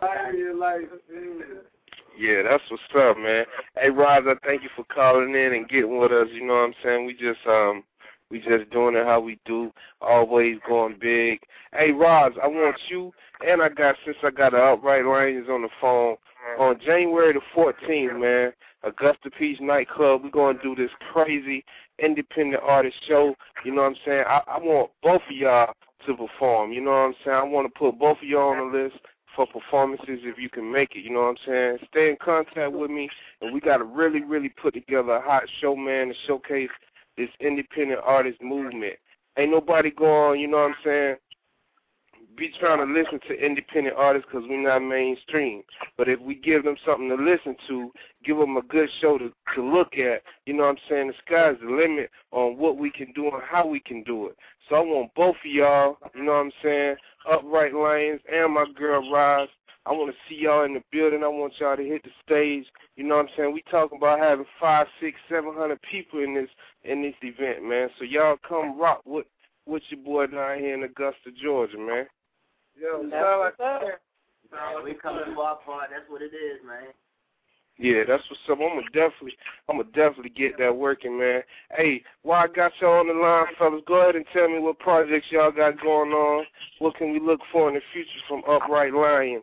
Yeah, that's what's up, man. Hey, Rosa, thank you for calling in and getting with us. You know what I'm saying? We just doing it how we do, always going big. Hey, Roz, I want you, and since I got the Upright Lions on the phone, on January the 14th, man, Augusta Peach Nightclub, we're going to do this crazy independent artist show. You know what I'm saying? I want both of y'all to perform. You know what I'm saying? I want to put both of y'all on the list for performances if you can make it. You know what I'm saying? Stay in contact with me, and we got to really, really put together a hot show, man, to showcase this independent artist movement. Ain't nobody going, you know what I'm saying, be trying to listen to independent artists because we're not mainstream. But if we give them something to listen to, give them a good show to look at, you know what I'm saying, the sky's the limit on what we can do and how we can do it. So I want both of y'all, you know what I'm saying, Upright Lions and my girl Roz. I want to see y'all in the building. I want y'all to hit the stage. You know what I'm saying? We talking about having 500, 600, 700 people in this event, man. So y'all come rock with your boy down here in Augusta, Georgia, man. Yo, we come to our part. That's what it is, man. Yeah, that's what's up. I'm gonna definitely get that working, man. Hey, while I got y'all on the line, fellas, go ahead and tell me what projects y'all got going on. What can we look for in the future from Upright Lions?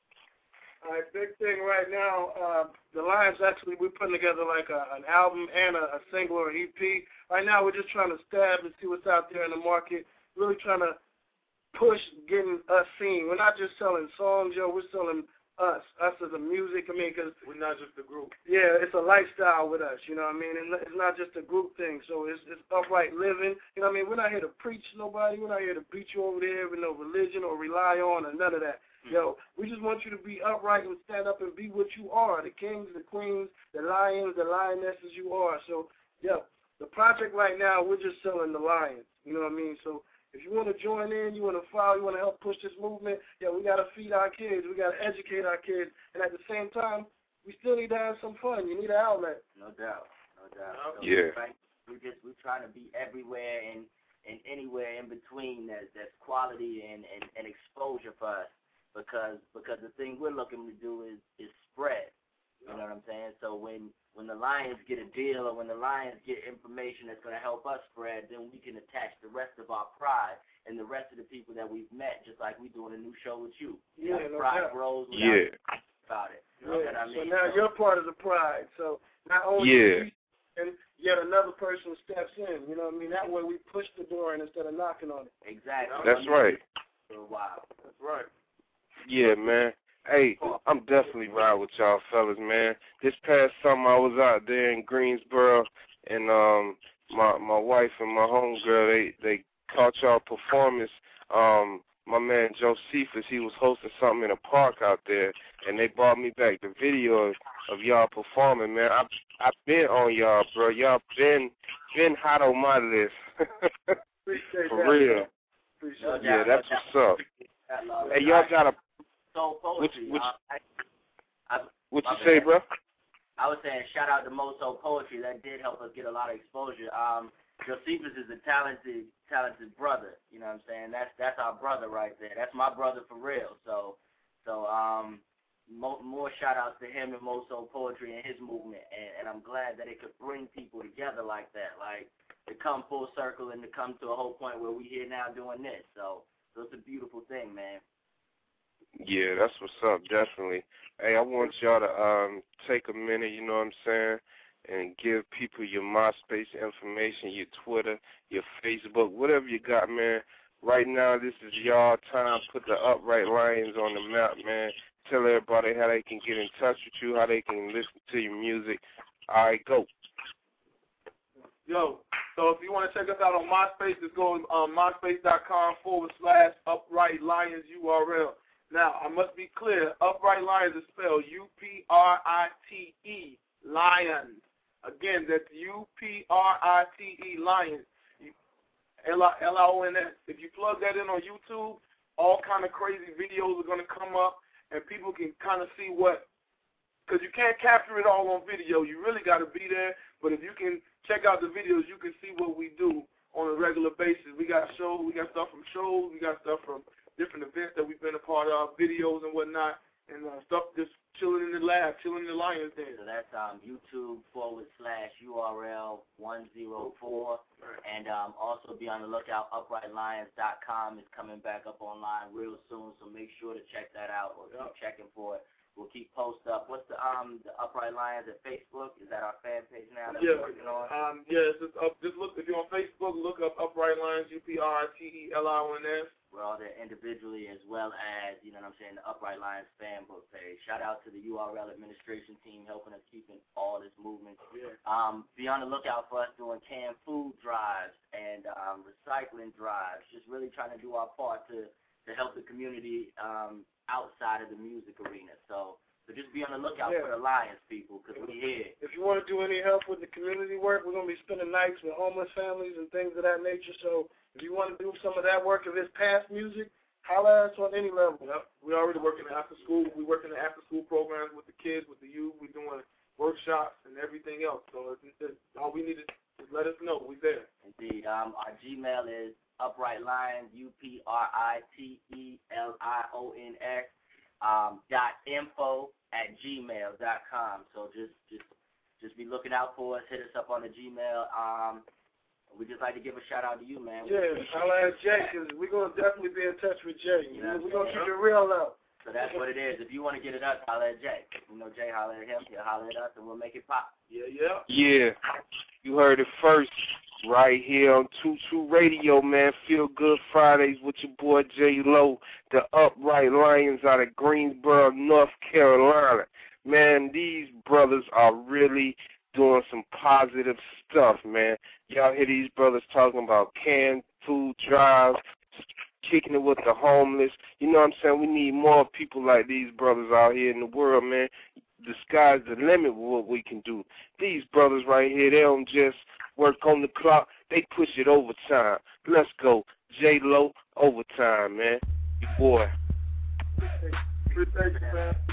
All right, big thing right now, the Lions actually, we're putting together like an album and a single or EP. Right now, we're just trying to stab and see what's out there in the market, really trying to push getting us seen. We're not just selling songs, yo, we're selling us as a music. I mean, because we're not just a group. Yeah, it's a lifestyle with us, you know what I mean? And it's not just a group thing, so it's upright living. You know what I mean? We're not here to preach to nobody. We're not here to beat you over there with no religion or rely on or none of that. Yo, we just want you to be upright and stand up and be what you are, the kings, the queens, the lions, the lionesses you are. So, yo, the project right now, we're just selling the lions, you know what I mean? So if you want to join in, you want to follow, you want to help push this movement, yeah, we got to feed our kids. We got to educate our kids. And at the same time, we still need to have some fun. You need an outlet. No doubt. So yeah. We're trying to be everywhere and anywhere in between that's quality and exposure for us. Because the thing we're looking to do is spread. You know what I'm saying? So when the Lions get a deal or when the Lions get information that's going to help us spread, then we can attach the rest of our pride and the rest of the people that we've met, just like we're doing a new show with you. Yeah, no pride doubt. grows Yeah. about it. You Yeah. know what I mean? So now you're part of the pride. So not only Yeah. and yet another person steps in. You know what I mean? That way we push the door in instead of knocking on it. Exactly. That's right. For a while. That's right. Yeah, man. Hey, I'm definitely riding with y'all fellas, man. This past summer I was out there in Greensboro, and my wife and my homegirl, they caught y'all performance. My man Josephus, he was hosting something in a park out there, and they brought me back the video of y'all performing, man. I've been on y'all, bro. Y'all been hot on my list. Appreciate For that, real. man. Appreciate Yeah, that's what's up. Hey, y'all got a... Soul Poetry. What you say, bro? I was saying shout out to Mo Soul Poetry. That did help us get a lot of exposure. Josephus is a talented brother. You know what I'm saying? That's our brother right there. That's my brother for real. So more shout outs to him and Mo Soul Poetry and his movement. And I'm glad that it could bring people together like that. Like to come full circle and to come to a whole point where we here now doing this. So it's a beautiful thing, man. Yeah, that's what's up, definitely. Hey, I want y'all to take a minute, you know what I'm saying, and give people your MySpace information, your Twitter, your Facebook, whatever you got, man. Right now, this is y'all time. Put the Upright Lions on the map, man. Tell everybody how they can get in touch with you, how they can listen to your music. All right, go. Yo, so if you want to check us out on MySpace, just go on myspace.com/Upright Lions URL. Now, I must be clear, Upright Lions is spelled UPRITE, Lions. Again, that's UPRITE, Lions. LIONS. If you plug that in on YouTube, all kind of crazy videos are going to come up, and people can kind of see what, because you can't capture it all on video. You really got to be there, but if you can check out the videos, you can see what we do on a regular basis. We got shows, we got stuff from shows, we got stuff from different events that we've been a part of, videos and whatnot, and stuff just chilling in the lab, chilling in the Lions Den. So that's YouTube/URL104. And also be on the lookout, uprightlions.com is coming back up online real soon, so make sure to check that out or keep checking for it. We'll keep post up. What's the Upright Lions at Facebook? Is that our fan page now that we're working on? Yes, it's up. Just look, if you're on Facebook, look up Upright Lions, UPRITELIONS. We're all there individually as well as, you know what I'm saying, the Upright Lions fan book page. Shout out to the URL administration team helping us keeping all this movement. Yeah. Be on the lookout for us doing canned food drives and recycling drives, just really trying to do our part to help the community outside of the music arena. So just be on the lookout for the Lions, people, because we're here. If you want to do any help with the community work, we're going to be spending nights with homeless families and things of that nature. So if you want to do some of that work, if it's past music, holler at us on any level. Yep. We're already working after school. We're working the after school programs with the kids, with the youth. We're doing workshops and everything else. So all we need is let us know. We're there. Indeed. Our Gmail is uprightlions, UPRITELIONS, .info @gmail.com. So just be looking out for us. Hit us up on the Gmail. We just like to give a shout out to you, man. Yeah, holla at Jay, because we're going to definitely be in touch with Jay. You know, we're going to keep it real out. So that's what it is. If you want to get it up, holla at Jay. You know, Jay, holla at him. He'll holla at us, and we'll make it pop. Yeah. Yeah, you heard it first right here on 22 Radio, man. Feel Good Fridays with your boy J Lo, the Upright Lions out of Greensboro, North Carolina. Man, these brothers are really doing some positive stuff, man. Y'all hear these brothers talking about canned food drives, kicking it with the homeless. You know what I'm saying? We need more people like these brothers out here in the world, man. The sky's the limit with what we can do. These brothers right here, they don't just work on the clock. They push it overtime. Let's go. J Lo, overtime, man. Your boy. Appreciate you, man.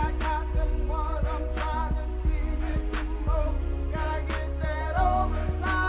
Gotta get that overtime.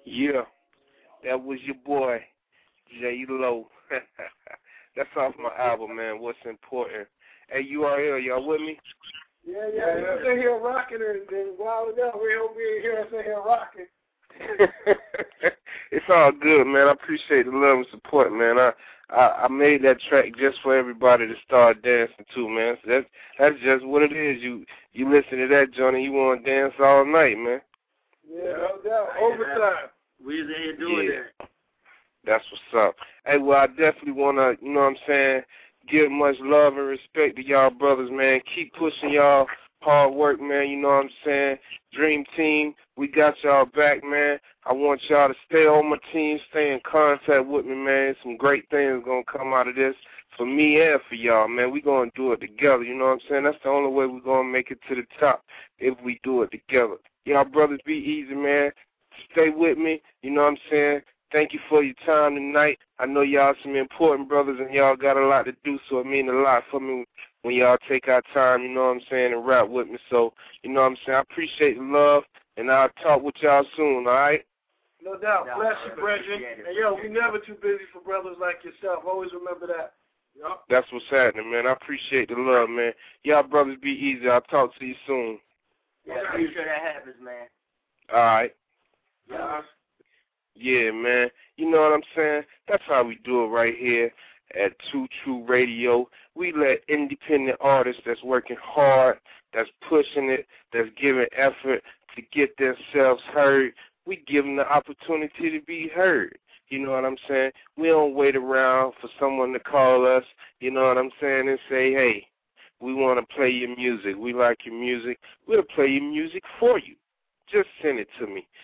Yeah, that was your boy, J-Lo. That's off my album, man, What's Important. Hey, URL, y'all with me? Yeah. We're sitting here rocking and while we're here sitting here rocking. It's all good, man. I appreciate the love and support, man. I made that track just for everybody to start dancing to, man. So that's just what it is. You listen to that, Johnny, you want to dance all night, man. Yeah, no doubt. Overtime. We was in here doing that. That's what's up. Hey, well, I definitely want to, you know what I'm saying, give much love and respect to y'all brothers, man. Keep pushing y'all hard work, man. You know what I'm saying? Dream Team, we got y'all back, man. I want y'all to stay on my team, stay in contact with me, man. Some great things going to come out of this for me and for y'all, man. We going to do it together, you know what I'm saying? That's the only way we're going to make it to the top if we do it together. Y'all brothers be easy, man. Stay with me, you know what I'm saying? Thank you for your time tonight. I know y'all some important brothers and y'all got a lot to do, so it means a lot for me when y'all take our time, you know what I'm saying, and rap with me. So, you know what I'm saying, I appreciate the love, and I'll talk with y'all soon, all right? No doubt. Bless you, brethren. And, yo, we never too busy for brothers like yourself. Always remember that. Yep. That's what's happening, man. I appreciate the love, man. Y'all brothers be easy. I'll talk to you soon. Yeah, make sure that happens, man. All right. Yeah. Yeah, man. You know what I'm saying? That's how we do it right here at Two True Radio. We let independent artists that's working hard, that's pushing it, that's giving effort to get themselves heard, we give them the opportunity to be heard. You know what I'm saying? We don't wait around for someone to call us, you know what I'm saying, and say, hey, we want to play your music. We like your music. We'll play your music for you. Just send it to me,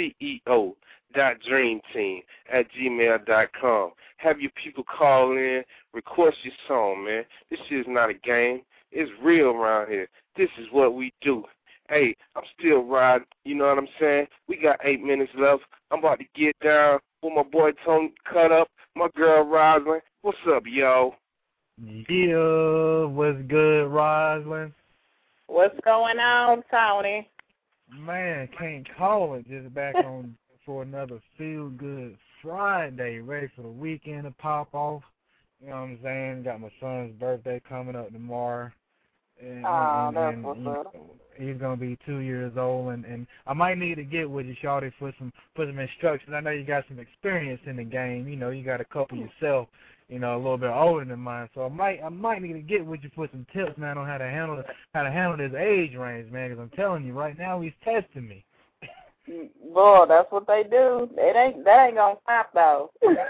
CEO.dreamteam@gmail.com. Have your people call in, request your song, man. This shit is not a game. It's real around here. This is what we do. Hey, I'm still riding, you know what I'm saying? We got 8 minutes left. I'm about to get down with my boy Tony Cut Up, my girl Roslyn. What's up, yo? Yeah, what's good, Roslyn? What's going on, Tony? Man, can't call it. Just back on for another Feel-Good Friday, ready for the weekend to pop off. You know what I'm saying? Got my son's birthday coming up tomorrow. And he's gonna be 2 years old, and I might need to get with you, Shawty, for some instructions. I know you got some experience in the game. You know, you got a couple yourself. You know, a little bit older than mine, so I might need to get with you for some tips, man, on how to handle this age range, man. Because I'm telling you, right now he's testing me. Boy, that's what they do. That ain't gonna stop though.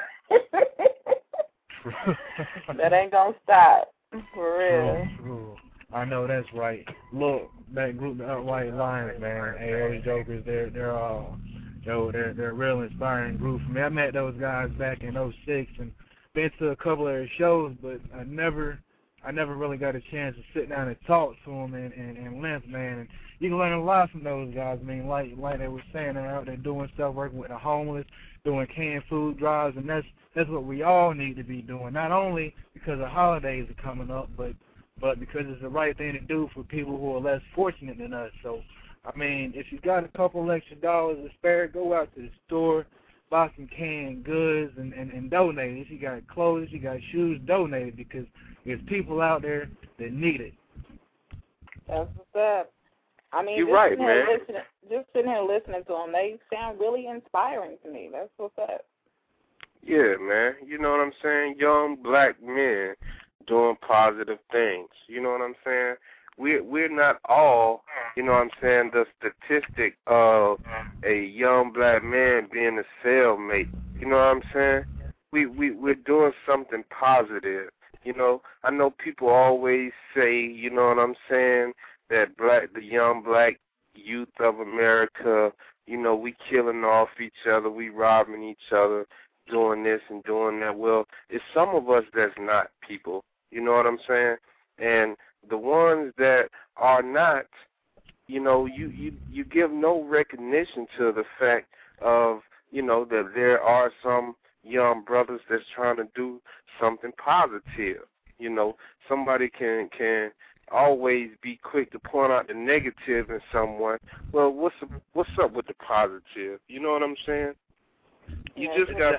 That ain't gonna stop for real. True. I know that's right. Look, that group, the White Lions, man. Hey, those jokers, they're a real inspiring group for me. I met those guys back in 2006 and been to a couple of their shows, but I never really got a chance to sit down and talk to them and length, man. And you can learn a lot from those guys. I mean, like they were saying, they're out there doing stuff, working with the homeless, doing canned food drives, and that's what we all need to be doing. Not only because the holidays are coming up, but because it's the right thing to do for people who are less fortunate than us. So, I mean, if you got a couple extra dollars to spare, go out to the store, buy some canned goods and donate. If you got clothes, you got shoes, donate it, because there's people out there that need it. That's what's up. I mean, you're right, man. Just sitting here listening to them, they sound really inspiring to me. That's what's up. Yeah, man. You know what I'm saying? Young black men doing positive things. You know what I'm saying? We're not all, you know what I'm saying, the statistic of a young black man being a cellmate. You know what I'm saying? We're doing something positive. You know, I know people always say, you know what I'm saying, that the young black youth of America, you know, we killing off each other, we robbing each other, doing this and doing that. Well, it's some of us that's not people. You know what I'm saying? And the ones that are not, you know, you give no recognition to the fact of, you know, that there are some young brothers that's trying to do something positive. You know, somebody can always be quick to point out the negative in someone. Well, what's up with the positive? You know what I'm saying? You just got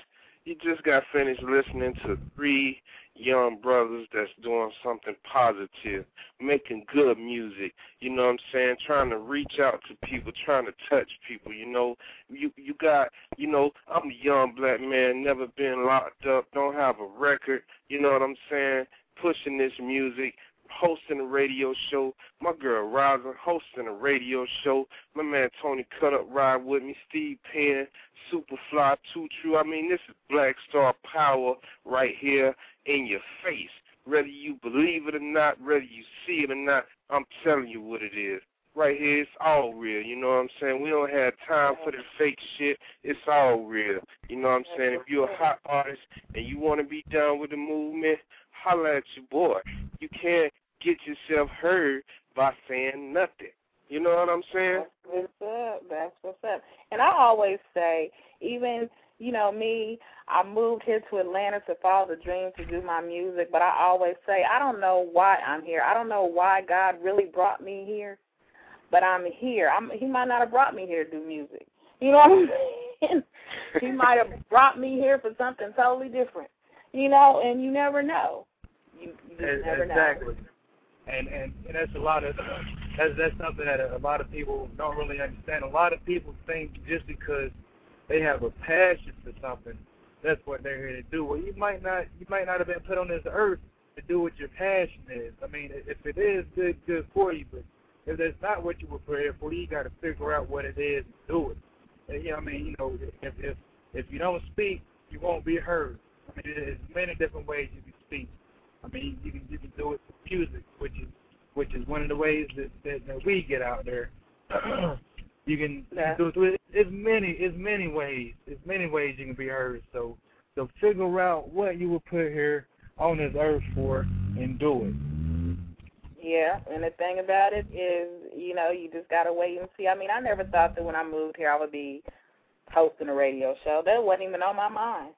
finished listening to 3 young brothers that's doing something positive, making good music, you know what I'm saying, trying to reach out to people, trying to touch people, you know. You got, you know, I'm a young black man, never been locked up, don't have a record, you know what I'm saying, pushing this music, hosting a radio show, my girl Rosin hosting a radio show, my man Tony Cut Up ride with me, Steve Penn, Superfly, Too True. I mean, this is Black Star Power right here in your face. Whether you believe it or not, whether you see it or not, I'm telling you what it is. Right here, it's all real, you know what I'm saying? We don't have time for the fake shit. It's all real, you know what I'm saying? If you're a hot artist and you want to be down with the movement, holla at your boy. You can't get yourself heard by saying nothing. You know what I'm saying? That's what's up. And I always say, even, you know, me, I moved here to Atlanta to follow the dream to do my music, but I always say, I don't know why I'm here. I don't know why God really brought me here, but I'm here. He might not have brought me here to do music. You know what I'm saying? He might have brought me here for something totally different. You know, and you never know. You just never know. Exactly. And that's a lot of that's something that a lot of people don't really understand. A lot of people think just because they have a passion for something, that's what they're here to do. Well, you might not have been put on this earth to do what your passion is. I mean, if it is good for you, but if that's not what you were put here for, you got to figure out what it is and do it. And, you know, I mean, you know, if you don't speak, you won't be heard. I mean, there's many different ways you can speak. I mean, you can do it with music, which is one of the ways that we get out there. you can do it with it's many ways. There's many ways you can be heard. So figure out what you were put here on this earth for and do it. Yeah, and the thing about it is, you know, you just gotta wait and see. I mean, I never thought that when I moved here I would be hosting a radio show. That wasn't even on my mind.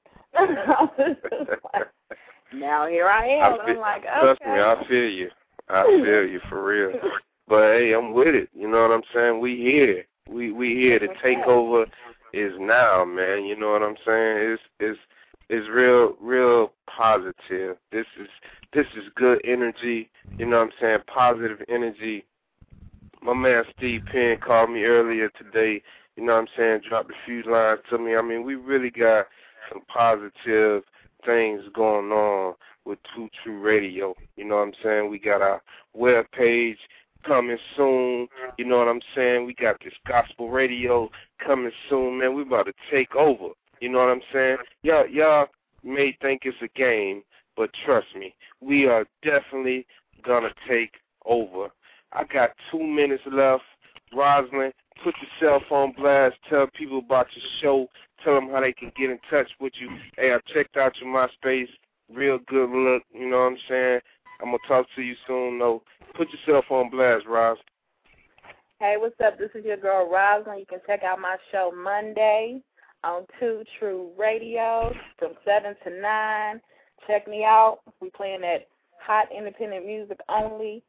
Now here I am. I'm like, okay. Trust me, I feel you. I feel you for real. But hey, I'm with it. You know what I'm saying? We here. We here. The takeover is now, man. You know what I'm saying? It's real positive. This is good energy. You know what I'm saying? Positive energy. My man Steve Penn called me earlier today. You know what I'm saying? Dropped a few lines to me. I mean, we really got some positive things going on with Too True Radio. You know what I'm saying? We got our web page coming soon. You know what I'm saying? We got this gospel radio coming soon, man. We about to take over. You know what I'm saying? Y'all may think it's a game, but trust me, we are definitely gonna take over. I got 2 minutes left. Rosalind, put yourself on blast. Tell people about your show. Tell them how they can get in touch with you. Hey, I checked out your MySpace. Real good look. You know what I'm saying? I'm going to talk to you soon, though. Put yourself on blast, Roz. Hey, what's up? This is your girl, Rosalind. You can check out my show Monday on Too True Radio from 7 to 9. Check me out. We playing that hot independent music only.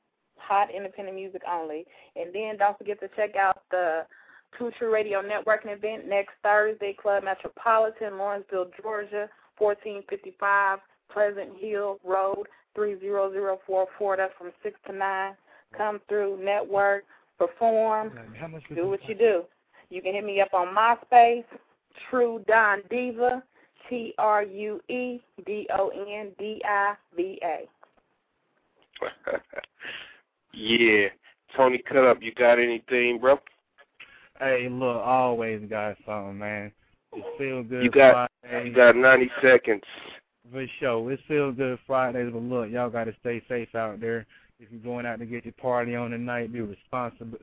And then don't forget to check out the Too True Radio networking event next Thursday, Club Metropolitan, Lawrenceville, Georgia, 1455 Pleasant Hill Road, 30044. That's from 6 to 9. Come through, network, perform, do what you do. You can hit me up on MySpace, True Don Diva, TrueDondiva. Yeah. Tony Cut Up, you got anything, bro? Hey, look, always got something, man. It's Feel Good You got 90 seconds. For sure. It's Feel Good Fridays, but look, y'all got to stay safe out there. If you're going out to get your party on tonight, be responsible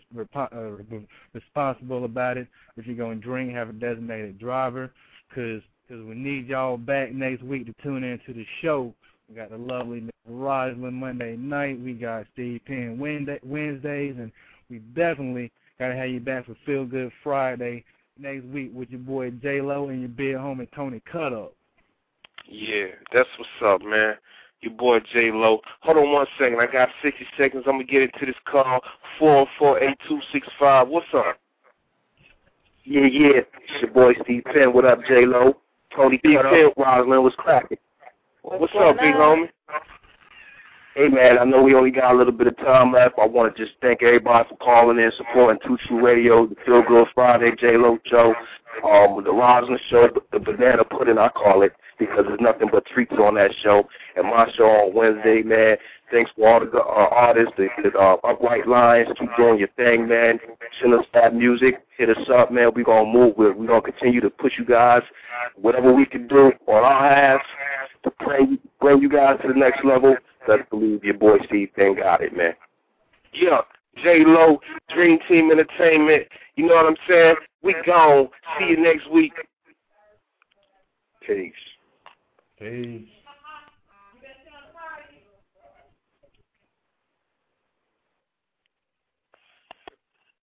about it. If you're going to drink, have a designated driver, because we need y'all back next week to tune in to the show. We got the lovely Rosalind Monday night. We got Steve Penn Wednesdays, and we definitely got to have you back for Feel Good Friday next week with your boy J-Lo and your big homie Tony Cut Up. Yeah, that's what's up, man. your boy J-Lo. Hold on 1 second. I got 60 seconds. I'm going to get into this call. 404-8265. What's up? Yeah. It's your boy Steve Penn. What up, J-Lo? Tony Penn, Rosalind was cracking. What's up, big homie? Hey, man, I know we only got a little bit of time left. I want to just thank everybody for calling in, supporting Two True Radio, the Feel Good Friday, J-Lo show, the Rosalind show, the Banana Pudding, I call it, because there's nothing but treats on that show. And my show on Wednesday, man. Thanks for all the artists, the Upright Lions. Keep doing your thing, man. Send us that music. Hit us up, man. We're going to move with it. We're going to continue to push you guys, whatever we can do on our halves to bring you guys to the next level. Let's believe your boy Steve Penn got it, man. Yeah, J-Lo, Dream Team Entertainment. You know what I'm saying? We gone. See you next week. Peace. Peace.